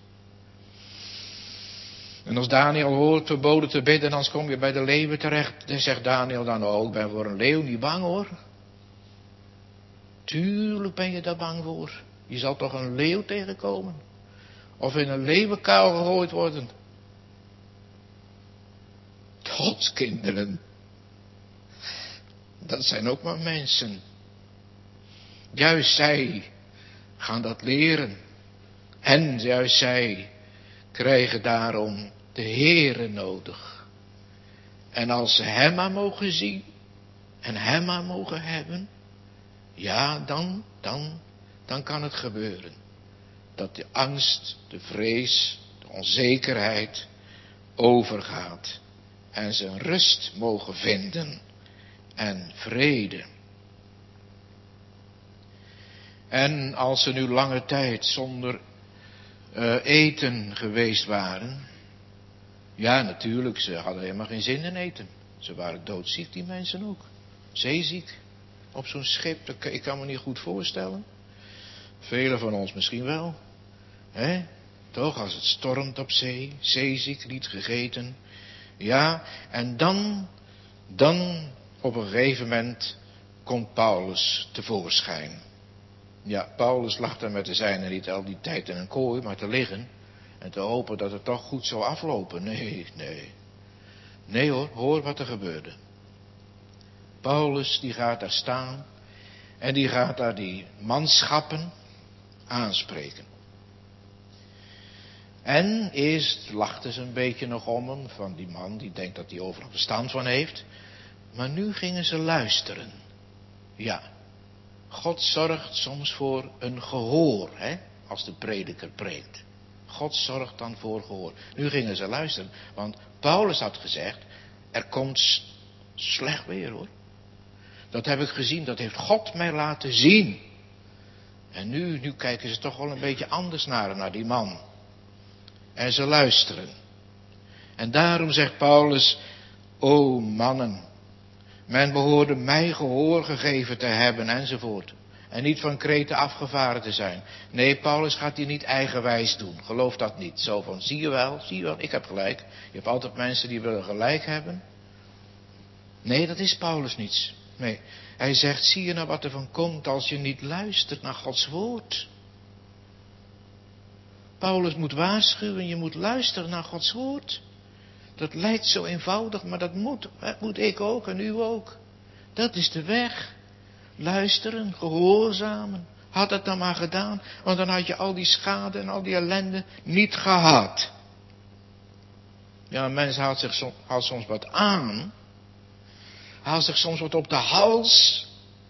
En als Daniel hoort verboden te bidden, dan kom je bij de leeuwen terecht. Dan zegt Daniel dan, oh ik ben voor een leeuw niet bang hoor. Tuurlijk ben je daar bang voor. Je zal toch een leeuw tegenkomen. Of in een leeuwenkuil gegooid worden. Gods kinderen. Dat zijn ook maar mensen. Juist zij gaan dat leren. En juist zij krijgen daarom de Heere nodig. En als ze hem maar mogen zien. En hem maar mogen hebben. Ja, dan kan het gebeuren. Dat de angst, de vrees, de onzekerheid overgaat. En ze rust mogen vinden. En vrede. En als ze nu lange tijd zonder eten geweest waren. Ja, natuurlijk, ze hadden helemaal geen zin in eten. Ze waren doodziek, die mensen ook. Zeeziek. Op zo'n schip, ik kan me niet goed voorstellen. Velen van ons misschien wel. Hè? Toch, als het stormt op zee, zeeziek, niet gegeten. Ja, en dan op een gegeven moment komt Paulus tevoorschijn. Ja, Paulus lag daar met de zijnen niet al die tijd in een kooi, maar te liggen. En te hopen dat het toch goed zou aflopen. Nee hoor wat er gebeurde. Paulus die gaat daar staan. En die gaat daar die manschappen aanspreken. En eerst lachten ze een beetje nog om hem. Van die man die denkt dat hij overal verstand van heeft. Maar nu gingen ze luisteren. Ja. God zorgt soms voor een gehoor, als de prediker preekt. God zorgt dan voor gehoor. Nu gingen ze luisteren, want Paulus had gezegd, er komt slecht weer hoor. Dat heb ik gezien, dat heeft God mij laten zien. En nu kijken ze toch wel een beetje anders naar die man. En ze luisteren. En daarom zegt Paulus, o mannen, men behoorde mij gehoor gegeven te hebben enzovoort. En niet van kreten afgevaren te zijn. Nee, Paulus gaat hier niet eigenwijs doen. Geloof dat niet. Zo van, zie je wel, ik heb gelijk. Je hebt altijd mensen die willen gelijk hebben. Nee, dat is Paulus niet. Nee, hij zegt, zie je nou wat er van komt als je niet luistert naar Gods woord. Paulus moet waarschuwen, je moet luisteren naar Gods woord. Dat lijkt zo eenvoudig, maar dat moet ik ook en u ook. Dat is de weg. Luisteren, gehoorzamen. Had het dan maar gedaan, want dan had je al die schade en al die ellende niet gehad. Ja, een mens haalt soms wat aan. Haalt zich soms wat op de hals.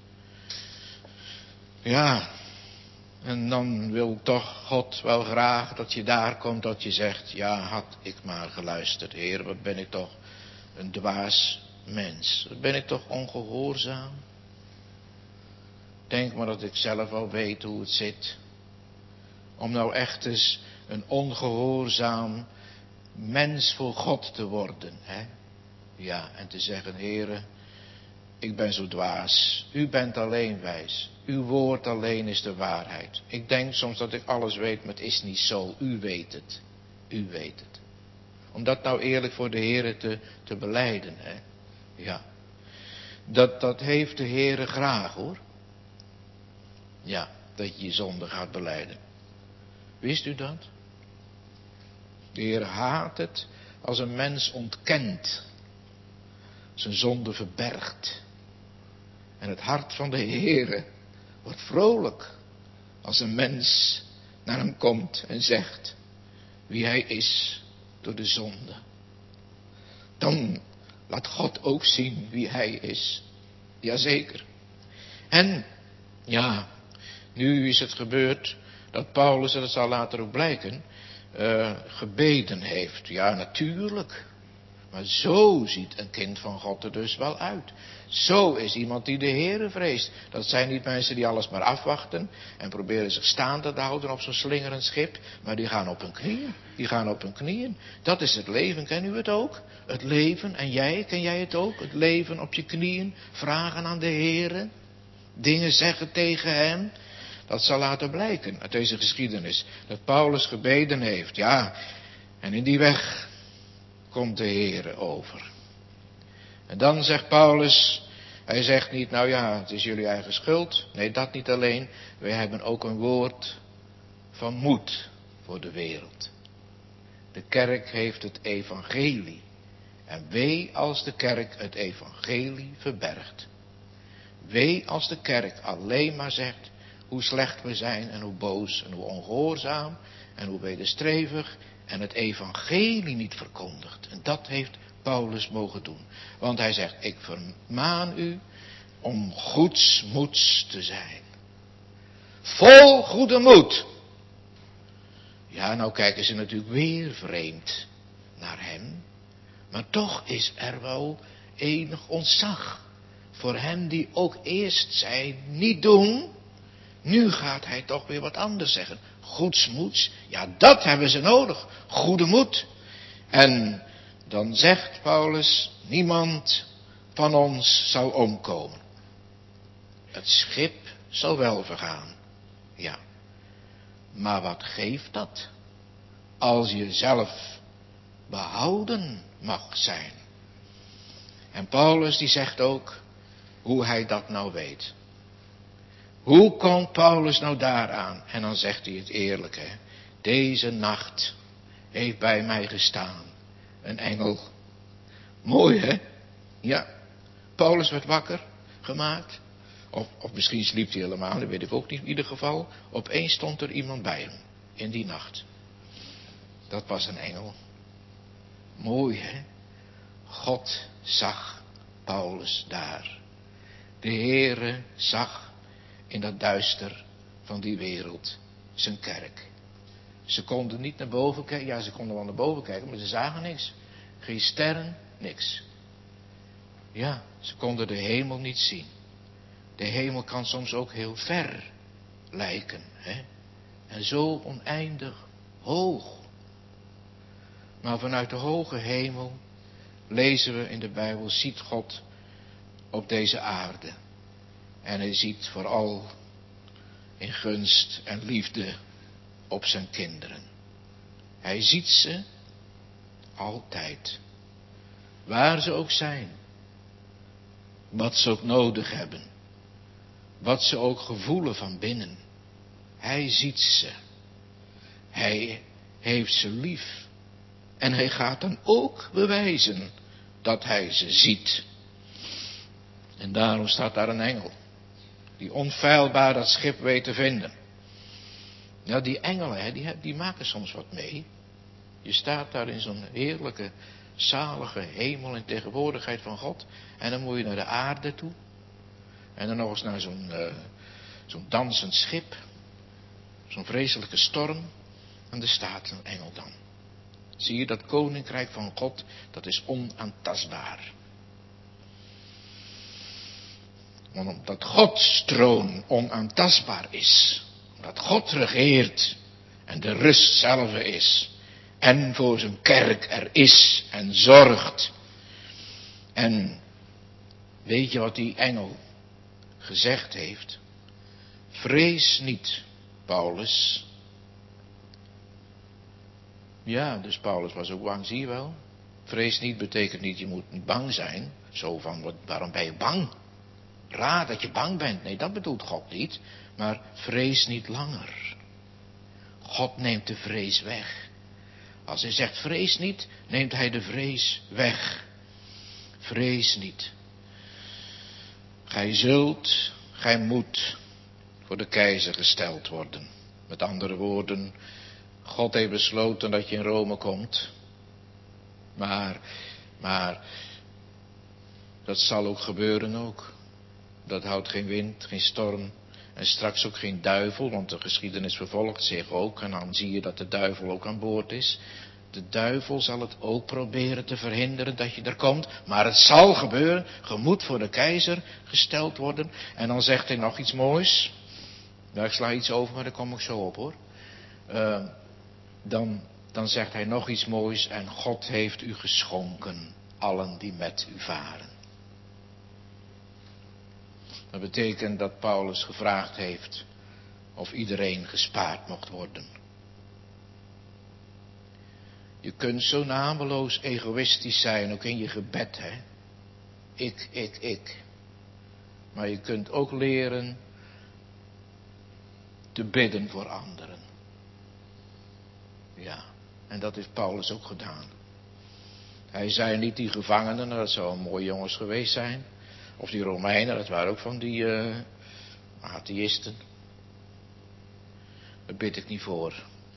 Ja, en dan wil toch God wel graag dat je daar komt, dat je zegt, ja, had ik maar geluisterd, Heer, wat ben ik toch een dwaas mens. Wat ben ik toch ongehoorzaam. Denk maar dat ik zelf wel weet hoe het zit. Om nou echt eens een ongehoorzaam mens voor God te worden. Ja, en te zeggen, Heere, ik ben zo dwaas. U bent alleen wijs. Uw woord alleen is de waarheid. Ik denk soms dat ik alles weet, maar het is niet zo. U weet het. U weet het. Om dat nou eerlijk voor de Heere te belijden. Ja. Dat heeft de Heere graag hoor. Ja, dat je je zonde gaat belijden. Wist u dat? De Heer haat het als een mens ontkent. Zijn zonde verbergt. En het hart van de Heere wordt vrolijk als een mens naar hem komt en zegt wie hij is door de zonde. Dan laat God ook zien wie hij is. Jazeker. En ja, nu is het gebeurd dat Paulus, en dat zal later ook blijken, gebeden heeft. Ja, natuurlijk. Maar zo ziet een kind van God er dus wel uit. Zo is iemand die de Heere vreest. Dat zijn niet mensen die alles maar afwachten en proberen zich staande te houden op zo'n slingerend schip. Maar die gaan op hun knieën. Die gaan op hun knieën. Dat is het leven. Ken u het ook? Het leven. En jij, ken jij het ook? Het leven op je knieën. Vragen aan de Heere. Dingen zeggen tegen hem. Dat zal later blijken uit deze geschiedenis. Dat Paulus gebeden heeft. Ja, en in die weg komt de Heere over. En dan zegt Paulus, hij zegt niet, nou ja, het is jullie eigen schuld. Nee, dat niet alleen. Wij hebben ook een woord van moed voor de wereld. De kerk heeft het evangelie. En wee als de kerk het evangelie verbergt. Wee als de kerk alleen maar zegt hoe slecht we zijn en hoe boos en hoe ongehoorzaam en hoe wederstrevig en het evangelie niet verkondigt. En dat heeft Paulus mogen doen. Want hij zegt, ik vermaan u om goedsmoeds te zijn. Vol goede moed. Ja, nou kijken ze natuurlijk weer vreemd naar hem. Maar toch is er wel enig ontzag voor hem die ook eerst zei, niet doen. Nu gaat hij toch weer wat anders zeggen. Goedsmoeds, ja, dat hebben ze nodig. Goede moed. En dan zegt Paulus, niemand van ons zal omkomen. Het schip zal wel vergaan. Ja. Maar wat geeft dat? Als je zelf behouden mag zijn. En Paulus die zegt ook hoe hij dat nou weet. Hoe komt Paulus nou daaraan? En dan zegt hij het eerlijk, hè. Deze nacht heeft bij mij gestaan een engel. Mooi, hè? Ja. Paulus werd wakker gemaakt. Of misschien sliep hij helemaal, dat weet ik ook niet. In ieder geval, opeens stond er iemand bij hem. In die nacht. Dat was een engel. Mooi, hè? God zag Paulus daar. De Heere zag in dat duister van die wereld zijn kerk. Ze konden niet naar boven kijken. Ja, ze konden wel naar boven kijken, maar ze zagen niks. Geen sterren, niks. Ja, ze konden de hemel niet zien. De hemel kan soms ook heel ver lijken, hè? En zo oneindig hoog. Maar vanuit de hoge hemel, lezen we in de Bijbel, ziet God op deze aarde. En hij ziet vooral in gunst en liefde op zijn kinderen. Hij ziet ze altijd. Waar ze ook zijn. Wat ze ook nodig hebben. Wat ze ook gevoelen van binnen. Hij ziet ze. Hij heeft ze lief. En hij gaat dan ook bewijzen dat hij ze ziet. En daarom staat daar een engel. Die onfeilbaar dat schip weet te vinden. Nou, die engelen, die maken soms wat mee. Je staat daar in zo'n heerlijke, zalige hemel in tegenwoordigheid van God. En dan moet je naar de aarde toe. En dan nog eens naar zo'n dansend schip. Zo'n vreselijke storm. En er staat een engel dan. Zie je, dat koninkrijk van God, dat is onaantastbaar. Want omdat Gods troon onaantastbaar is. Omdat God regeert en de rust zelf is. En voor zijn kerk er is en zorgt. En weet je wat die engel gezegd heeft? Vrees niet, Paulus. Ja, dus Paulus was ook bang, zie je wel. Vrees niet betekent niet, je moet niet bang zijn. Zo van, waarom ben je bang? Raar dat je bang bent. Nee, dat bedoelt God niet. Maar vrees niet langer. God neemt de vrees weg. Als hij zegt vrees niet, neemt hij de vrees weg. Vrees niet. gij moet voor de keizer gesteld worden. Met andere woorden, God heeft besloten dat je in Rome komt. Maar dat zal ook gebeuren ook. Dat houdt geen wind, geen storm en straks ook geen duivel, want de geschiedenis vervolgt zich ook en dan zie je dat de duivel ook aan boord is. De duivel zal het ook proberen te verhinderen dat je er komt, maar het zal gebeuren. Je moet voor de keizer gesteld worden. En dan zegt hij nog iets moois. Nou, ik sla iets over, maar daar kom ik zo op hoor. Dan zegt hij nog iets moois. En God heeft u geschonken, allen die met u varen. Dat betekent dat Paulus gevraagd heeft of iedereen gespaard mocht worden. Je kunt zo nameloos egoïstisch zijn, ook in je gebed, hè. Ik. Maar je kunt ook leren te bidden voor anderen. Ja, en dat heeft Paulus ook gedaan. Hij zei niet die gevangenen, dat zouden mooie jongens geweest zijn. Of die Romeinen, dat waren ook van die atheïsten. Daar bid ik niet voor.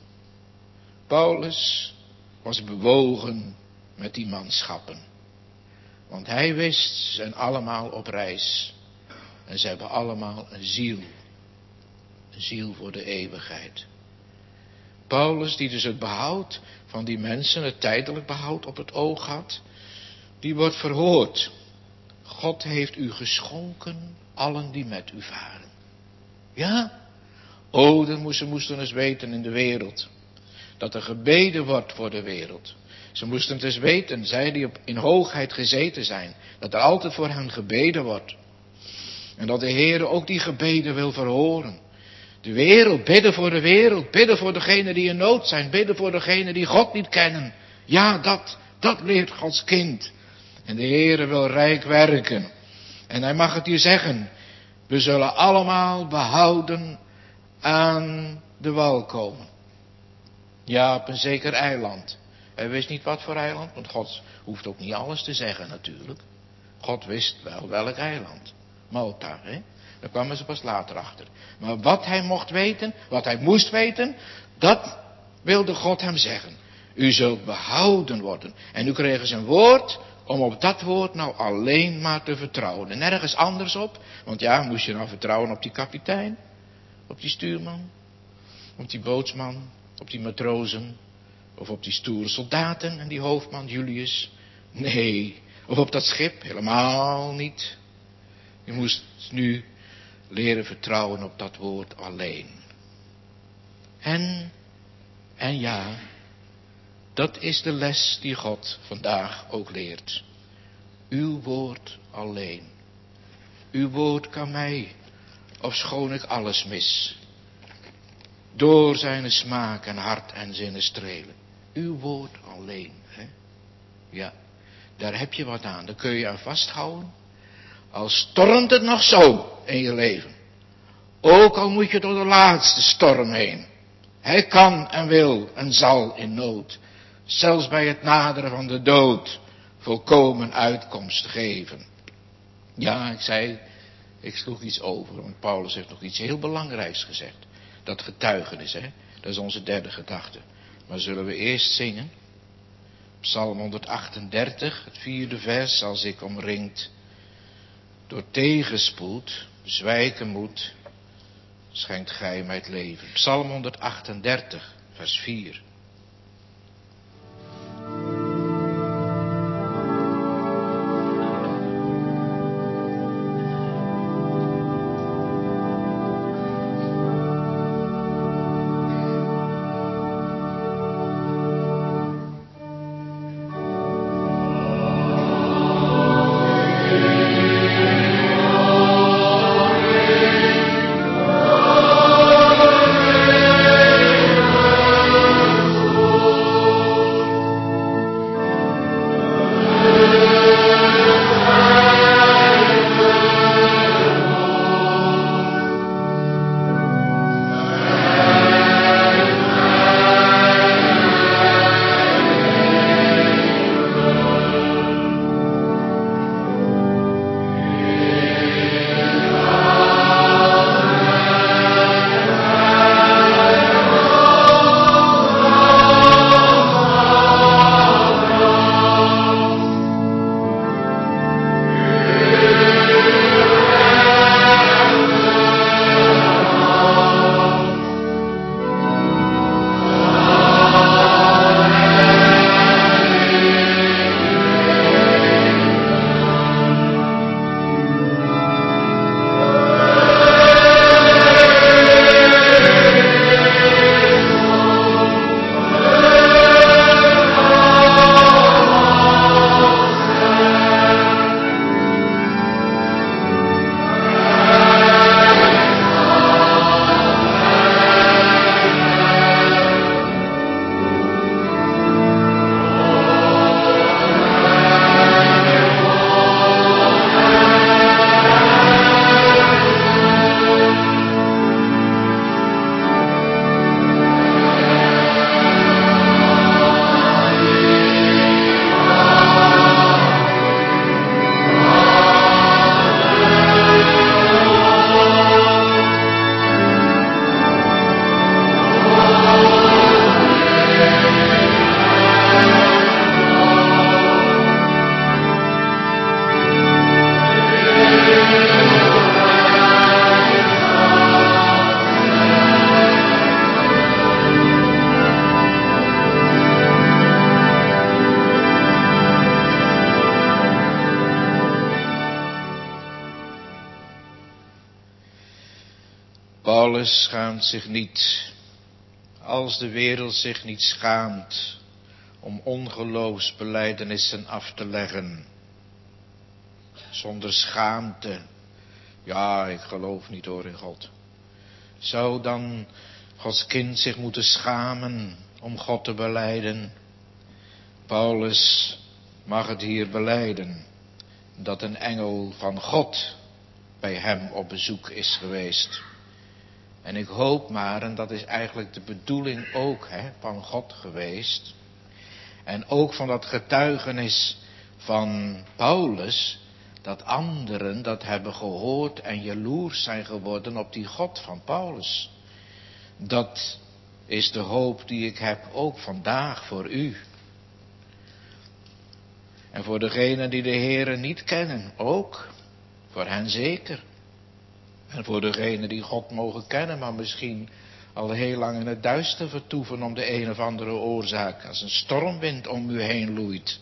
Paulus was bewogen met die manschappen. Want hij wist, ze zijn allemaal op reis. En ze hebben allemaal een ziel. Een ziel voor de eeuwigheid. Paulus, die dus het behoud van die mensen, het tijdelijk behoud op het oog had, die wordt verhoord. God heeft u geschonken, allen die met u varen. Ja? Oh, ze moesten eens weten in de wereld. Dat er gebeden wordt voor de wereld. Ze moesten het eens weten, zij die in hoogheid gezeten zijn. Dat er altijd voor hen gebeden wordt. En dat de Heer ook die gebeden wil verhoren. De wereld, bidden voor de wereld. Bidden voor degenen die in nood zijn. Bidden voor degenen die God niet kennen. Ja, dat leert Gods kind. En de Heer wil rijk werken. En hij mag het hier zeggen. We zullen allemaal behouden aan de wal komen. Ja, op een zeker eiland. Hij wist niet wat voor eiland, want God hoeft ook niet alles te zeggen natuurlijk. God wist wel welk eiland. Malta, hè. Daar kwamen ze pas later achter. Maar wat hij mocht weten, wat hij moest weten, dat wilde God hem zeggen. U zult behouden worden. En nu kregen ze een woord om op dat woord nou alleen maar te vertrouwen. En nergens anders op. Want ja, moest je nou vertrouwen op die kapitein? Op die stuurman? Op die bootsman? Op die matrozen? Of op die stoere soldaten en die hoofdman Julius? Nee. Of op dat schip? Helemaal niet. Je moest nu leren vertrouwen op dat woord alleen. En ja, dat is de les die God vandaag ook leert. Uw woord alleen. Uw woord kan mij, ofschoon ik alles mis, door zijn smaak en hart en zinnen strelen. Uw woord alleen. Hè? Ja, daar heb je wat aan. Daar kun je aan vasthouden. Al stormt het nog zo in je leven. Ook al moet je door de laatste storm heen. Hij kan en wil en zal in nood, zelfs bij het naderen van de dood, volkomen uitkomst geven. Ja, ik sloeg iets over, want Paulus heeft nog iets heel belangrijks gezegd. Dat getuigenis, hè, dat is onze derde gedachte. Maar zullen we eerst zingen? Psalm 138, het 4e vers, als ik omringd door tegenspoed, bezwijken moet, schenkt gij mij het leven. Psalm 138, vers 4. Paulus schaamt zich niet. Als de wereld zich niet schaamt om ongeloofsbelijdenissen af te leggen. Zonder schaamte. Ja, ik geloof niet hoor in God. Zou dan Gods kind zich moeten schamen om God te belijden? Paulus mag het hier belijden dat een engel van God bij hem op bezoek is geweest. En ik hoop maar, en dat is eigenlijk de bedoeling ook van God geweest. En ook van dat getuigenis van Paulus, dat anderen dat hebben gehoord en jaloers zijn geworden op die God van Paulus. Dat is de hoop die ik heb ook vandaag voor u. En voor degenen die de Heere niet kennen, ook. Voor hen zeker. En voor degenen die God mogen kennen, maar misschien al heel lang in het duister vertoeven om de een of andere oorzaak, als een stormwind om u heen loeit.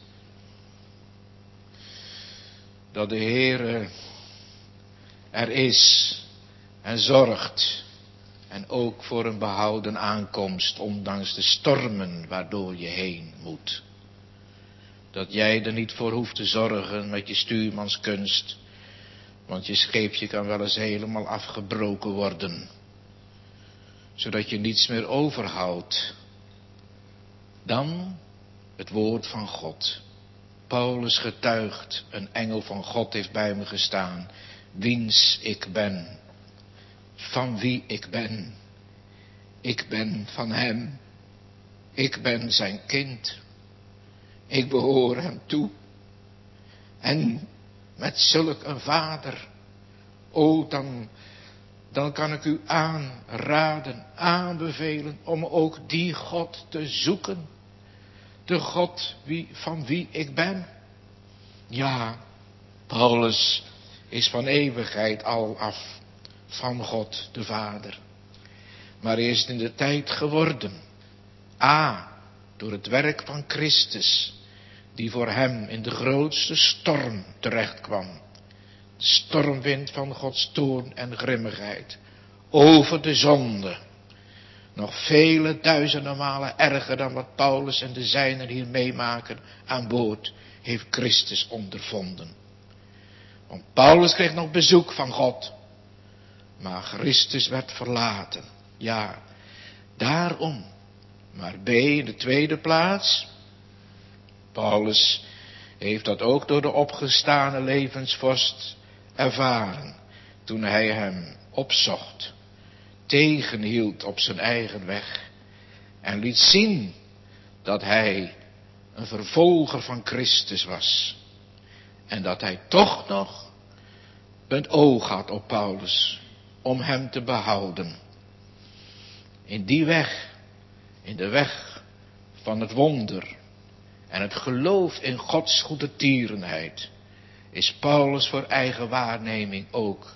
Dat de Heere er is en zorgt. En ook voor een behouden aankomst, ondanks de stormen waardoor je heen moet. Dat jij er niet voor hoeft te zorgen met je stuurmanskunst. Want je scheepje kan wel eens helemaal afgebroken worden. Zodat je niets meer overhoudt. Dan het woord van God. Paulus getuigt, een engel van God heeft bij me gestaan. Wiens ik ben. Van wie ik ben. Ik ben van hem. Ik ben zijn kind. Ik behoor hem toe. En met zulk een vader. Dan kan ik u aanraden, aanbevelen om ook die God te zoeken. De God van wie ik ben. Ja, Paulus is van eeuwigheid al af van God de Vader. Maar hij is in de tijd geworden. Door het werk van Christus, die voor hem in de grootste storm terechtkwam. De stormwind van Gods toorn en grimmigheid. Over de zonde. Nog vele duizenden malen erger dan wat Paulus en de zijnen hier meemaken aan boord, heeft Christus ondervonden. Want Paulus kreeg nog bezoek van God. Maar Christus werd verlaten. Ja, daarom. Maar B, in de tweede plaats. Paulus heeft dat ook door de opgestane levensvorst ervaren. Toen hij hem opzocht. Tegenhield op zijn eigen weg. En liet zien dat hij een vervolger van Christus was. En dat hij toch nog een oog had op Paulus. Om hem te behouden. In die weg. In de weg van het wonder. En het geloof in Gods goedertierenheid. Is Paulus voor eigen waarneming ook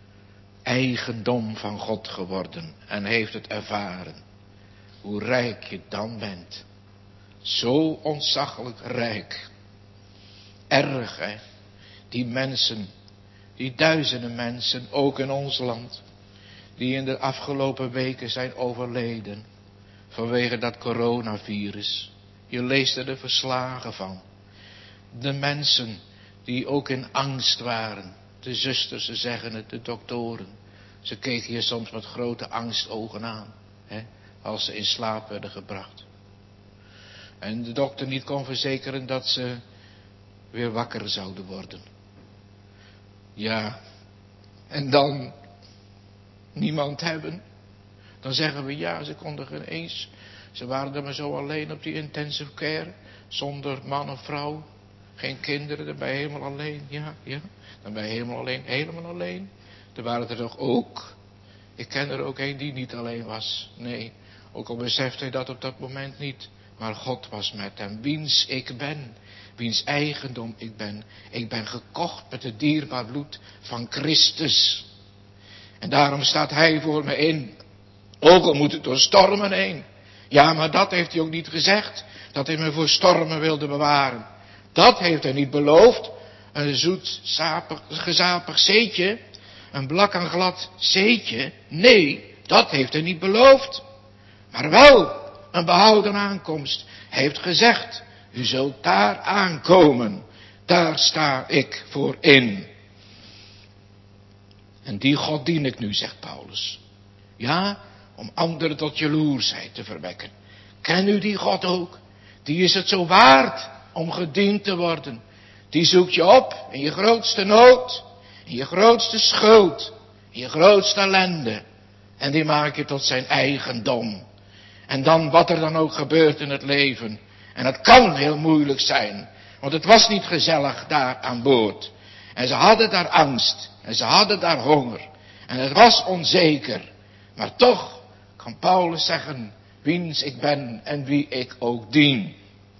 eigendom van God geworden. En heeft het ervaren. Hoe rijk je dan bent. Zo ontzaglijk rijk. Erg hè. Die mensen. Die duizenden mensen, ook in ons land. Die in de afgelopen weken zijn overleden. Vanwege dat coronavirus. Je leest er de verslagen van. De mensen die ook in angst waren. De zusters, ze zeggen het, de doktoren. Ze keken je soms met grote angstogen aan. Als ze in slaap werden gebracht. En de dokter niet kon verzekeren dat ze weer wakker zouden worden. Ja, en dan niemand hebben. Dan zeggen we ja, ze konden geen eens. Ze waren er maar zo alleen op die intensive care. Zonder man of vrouw. Geen kinderen, dan ben je helemaal alleen. Ja. Dan ben je helemaal alleen. Er waren er toch ook. Ik ken er ook een die niet alleen was. Nee, ook al beseft hij dat op dat moment niet. Maar God was met hem. Wiens ik ben. Wiens eigendom ik ben. Ik ben gekocht met het dierbaar bloed van Christus. En daarom staat hij voor me in. Ook al moet het door stormen heen. Ja, maar dat heeft hij ook niet gezegd. Dat hij me voor stormen wilde bewaren. Dat heeft hij niet beloofd. Een zoet, gezapig zeetje. Een blak en glad zeetje. Nee, Dat heeft hij niet beloofd. Maar wel een behouden aankomst. Hij heeft gezegd, u zult daar aankomen. Daar sta ik voor in. En die God dien ik nu, zegt Paulus. Ja, om anderen tot jaloersheid te verwekken. Ken u die God ook? Die is het zo waard om gediend te worden. Die zoekt je op in je grootste nood, in je grootste schuld, in je grootste ellende. En die maakt je tot zijn eigendom. En dan wat er dan ook gebeurt in het leven. En het kan heel moeilijk zijn. Want het was niet gezellig daar aan boord. En ze hadden daar angst. En ze hadden daar honger. En het was onzeker. Maar toch kan Paulus zeggen wiens ik ben en wie ik ook dien.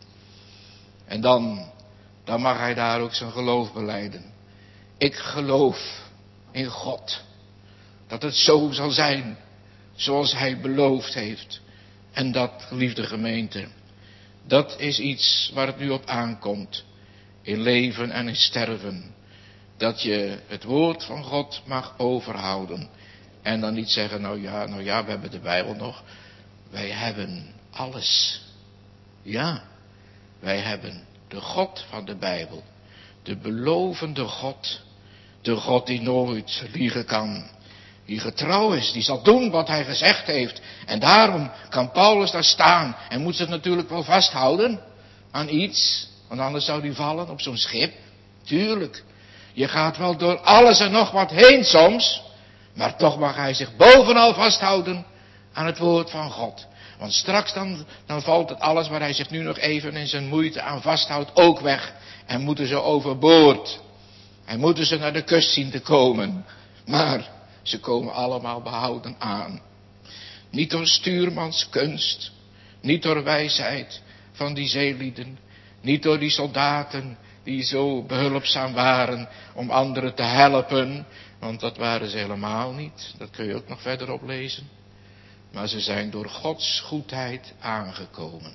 En dan mag hij daar ook zijn geloof belijden. Ik geloof in God. Dat het zo zal zijn zoals hij beloofd heeft. En dat, geliefde gemeente, dat is iets waar het nu op aankomt. In leven en in sterven. Dat je het woord van God mag overhouden. En dan niet zeggen, nou ja, we hebben de Bijbel nog. Wij hebben alles. Ja, wij hebben de God van de Bijbel. De belovende God. De God die nooit liegen kan. Die getrouw is, die zal doen wat hij gezegd heeft. En daarom kan Paulus daar staan. En moet zich natuurlijk wel vasthouden aan iets. Want anders zou hij vallen op zo'n schip. Tuurlijk. Je gaat wel door alles en nog wat heen soms. Maar toch mag hij zich bovenal vasthouden aan het woord van God. Want straks dan valt het alles waar hij zich nu nog even in zijn moeite aan vasthoudt ook weg. En moeten ze overboord. En moeten ze naar de kust zien te komen. Maar ze komen allemaal behouden aan. Niet door stuurmanskunst. Niet door wijsheid van die zeelieden. Niet door die soldaten die zo behulpzaam waren om anderen te helpen. Want dat waren ze helemaal niet. Dat kun je ook nog verderop lezen. Maar ze zijn door Gods goedheid aangekomen.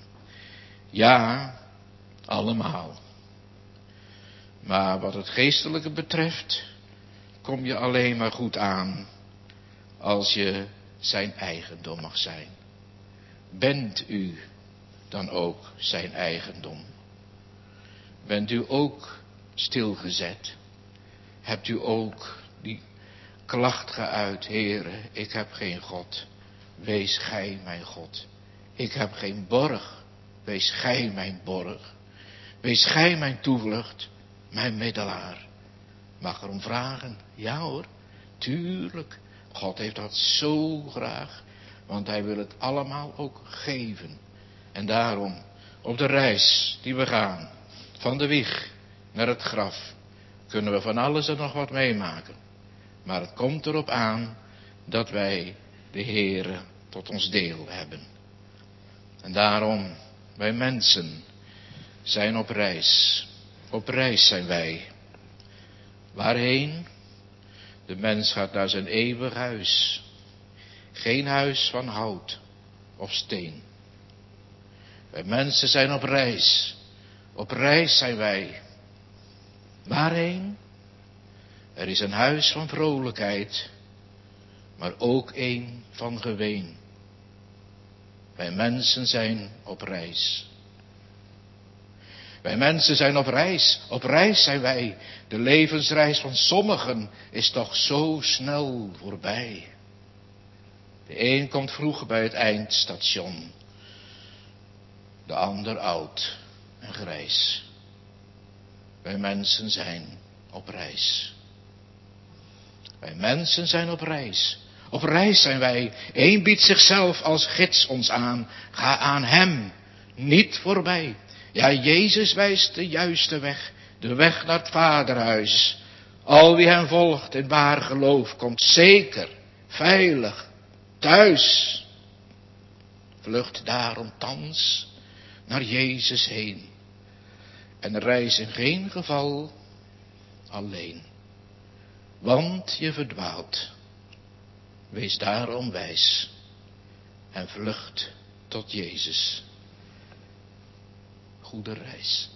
Ja, allemaal. Maar wat het geestelijke betreft, kom je alleen maar goed aan als je zijn eigendom mag zijn. Bent u dan ook zijn eigendom? Bent u ook stilgezet? Hebt u ook die klacht geuit, Heere, ik heb geen God. Wees gij mijn God. Ik heb geen borg. Wees gij mijn borg. Wees gij mijn toevlucht, mijn middelaar. Mag erom vragen? Ja hoor, tuurlijk. God heeft dat zo graag. Want hij wil het allemaal ook geven. En daarom, op de reis die we gaan, van de wieg naar het graf, kunnen we van alles en nog wat meemaken. Maar het komt erop aan dat wij de Heere tot ons deel hebben. En daarom, wij mensen zijn op reis. Op reis zijn wij. Waarheen? De mens gaat naar zijn eeuwig huis. Geen huis van hout of steen. Wij mensen zijn op reis. Op reis zijn wij. Waarheen? Er is een huis van vrolijkheid, maar ook een van geween. Wij mensen zijn op reis. Wij mensen zijn op reis. Op reis zijn wij. De levensreis van sommigen is toch zo snel voorbij. De een komt vroeg bij het eindstation. De ander oud en grijs. Wij mensen zijn op reis. Wij mensen zijn op reis. Op reis zijn wij. Eén biedt zichzelf als gids ons aan. Ga aan hem niet voorbij. Ja, Jezus wijst de juiste weg. De weg naar het Vaderhuis. Al wie hem volgt in waar geloof komt zeker, veilig, thuis. Vlucht daarom thans naar Jezus heen. En reis in geen geval alleen. Want je verdwaalt. Wees daarom wijs. En vlucht tot Jezus. Goede reis.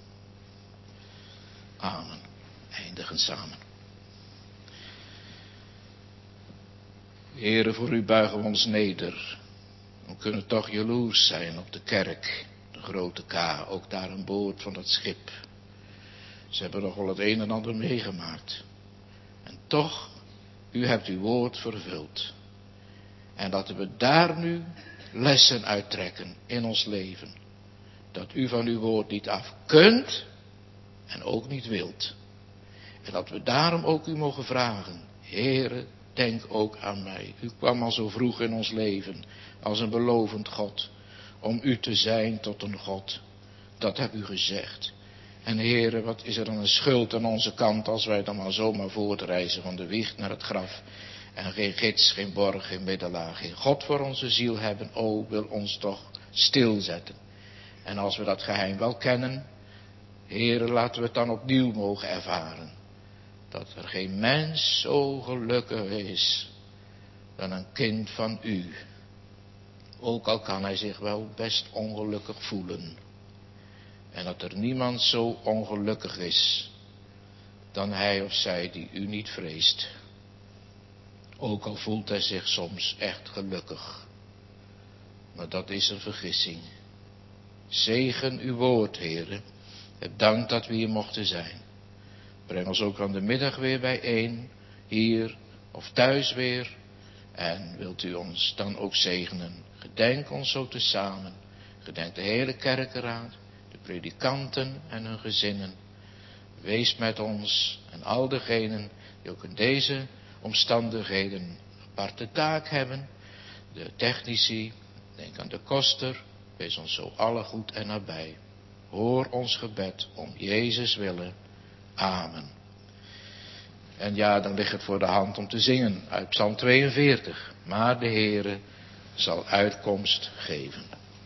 Amen. Eindigen samen. Heere, voor u buigen we ons neder. We kunnen toch jaloers zijn op de kerk, de grote K, ook daar aan boord van dat schip. Ze hebben nog wel het een en ander meegemaakt. En toch, u hebt uw woord vervuld. En dat we daar nu lessen uittrekken in ons leven. Dat u van uw woord niet af kunt en ook niet wilt. En dat we daarom ook u mogen vragen, Heere, denk ook aan mij. U kwam al zo vroeg in ons leven als een belovend God, om u te zijn tot een God. Dat hebt u gezegd. En Heere, wat is er dan een schuld aan onze kant als wij dan maar zomaar voortreizen van de wieg naar het graf. En geen gids, geen borg, geen middelaar, geen God voor onze ziel hebben. O, wil ons toch stilzetten. En als we dat geheim wel kennen, Heere, laten we het dan opnieuw mogen ervaren. Dat er geen mens zo gelukkig is dan een kind van u. Ook al kan hij zich wel best ongelukkig voelen. En dat er niemand zo ongelukkig is dan hij of zij die u niet vreest. Ook al voelt hij zich soms echt gelukkig. Maar dat is een vergissing. Zegen uw woord, Heere. Het dank dat we hier mochten zijn. Breng ons ook aan de middag weer bijeen, hier of thuis weer. En wilt u ons dan ook zegenen. Gedenk ons zo tezamen. Gedenk de hele kerkenraad, de predikanten en hun gezinnen. Wees met ons en al degenen die ook in deze omstandigheden een aparte taak hebben. De technici, denk aan de koster. Wees ons zo alle goed en nabij. Hoor ons gebed om Jezus willen. Amen. En ja, dan ligt het voor de hand om te zingen uit Psalm 42. Maar de Heere zal uitkomst geven.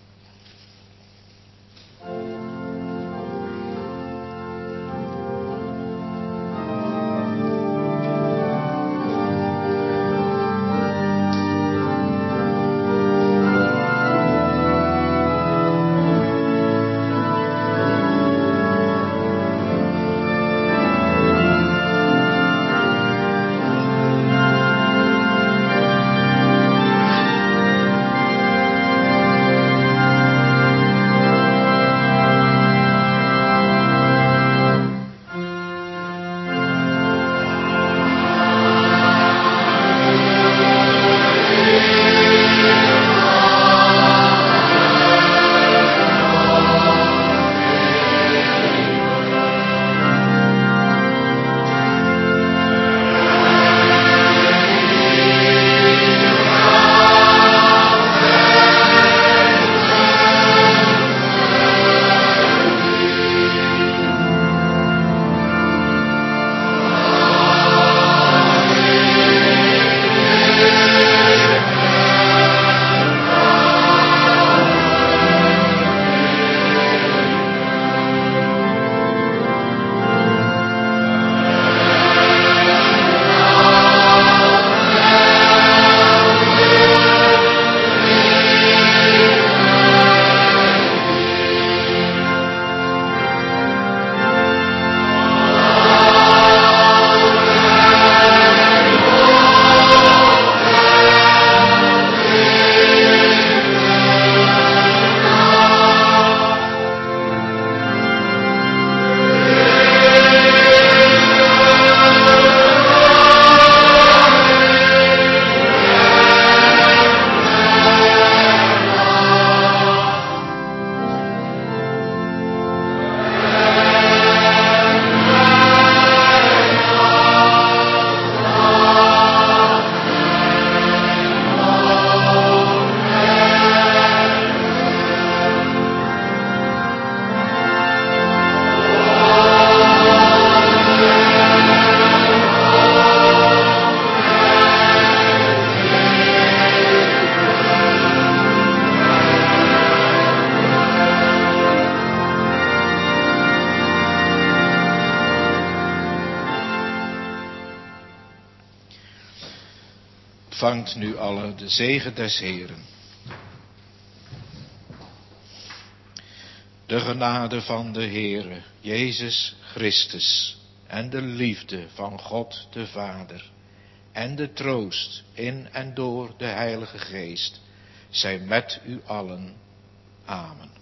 Ontvangt nu alle de zegen des Heeren. De genade van de Heere, Jezus Christus, en de liefde van God de Vader, en de troost in en door de Heilige Geest zij met u allen. Amen.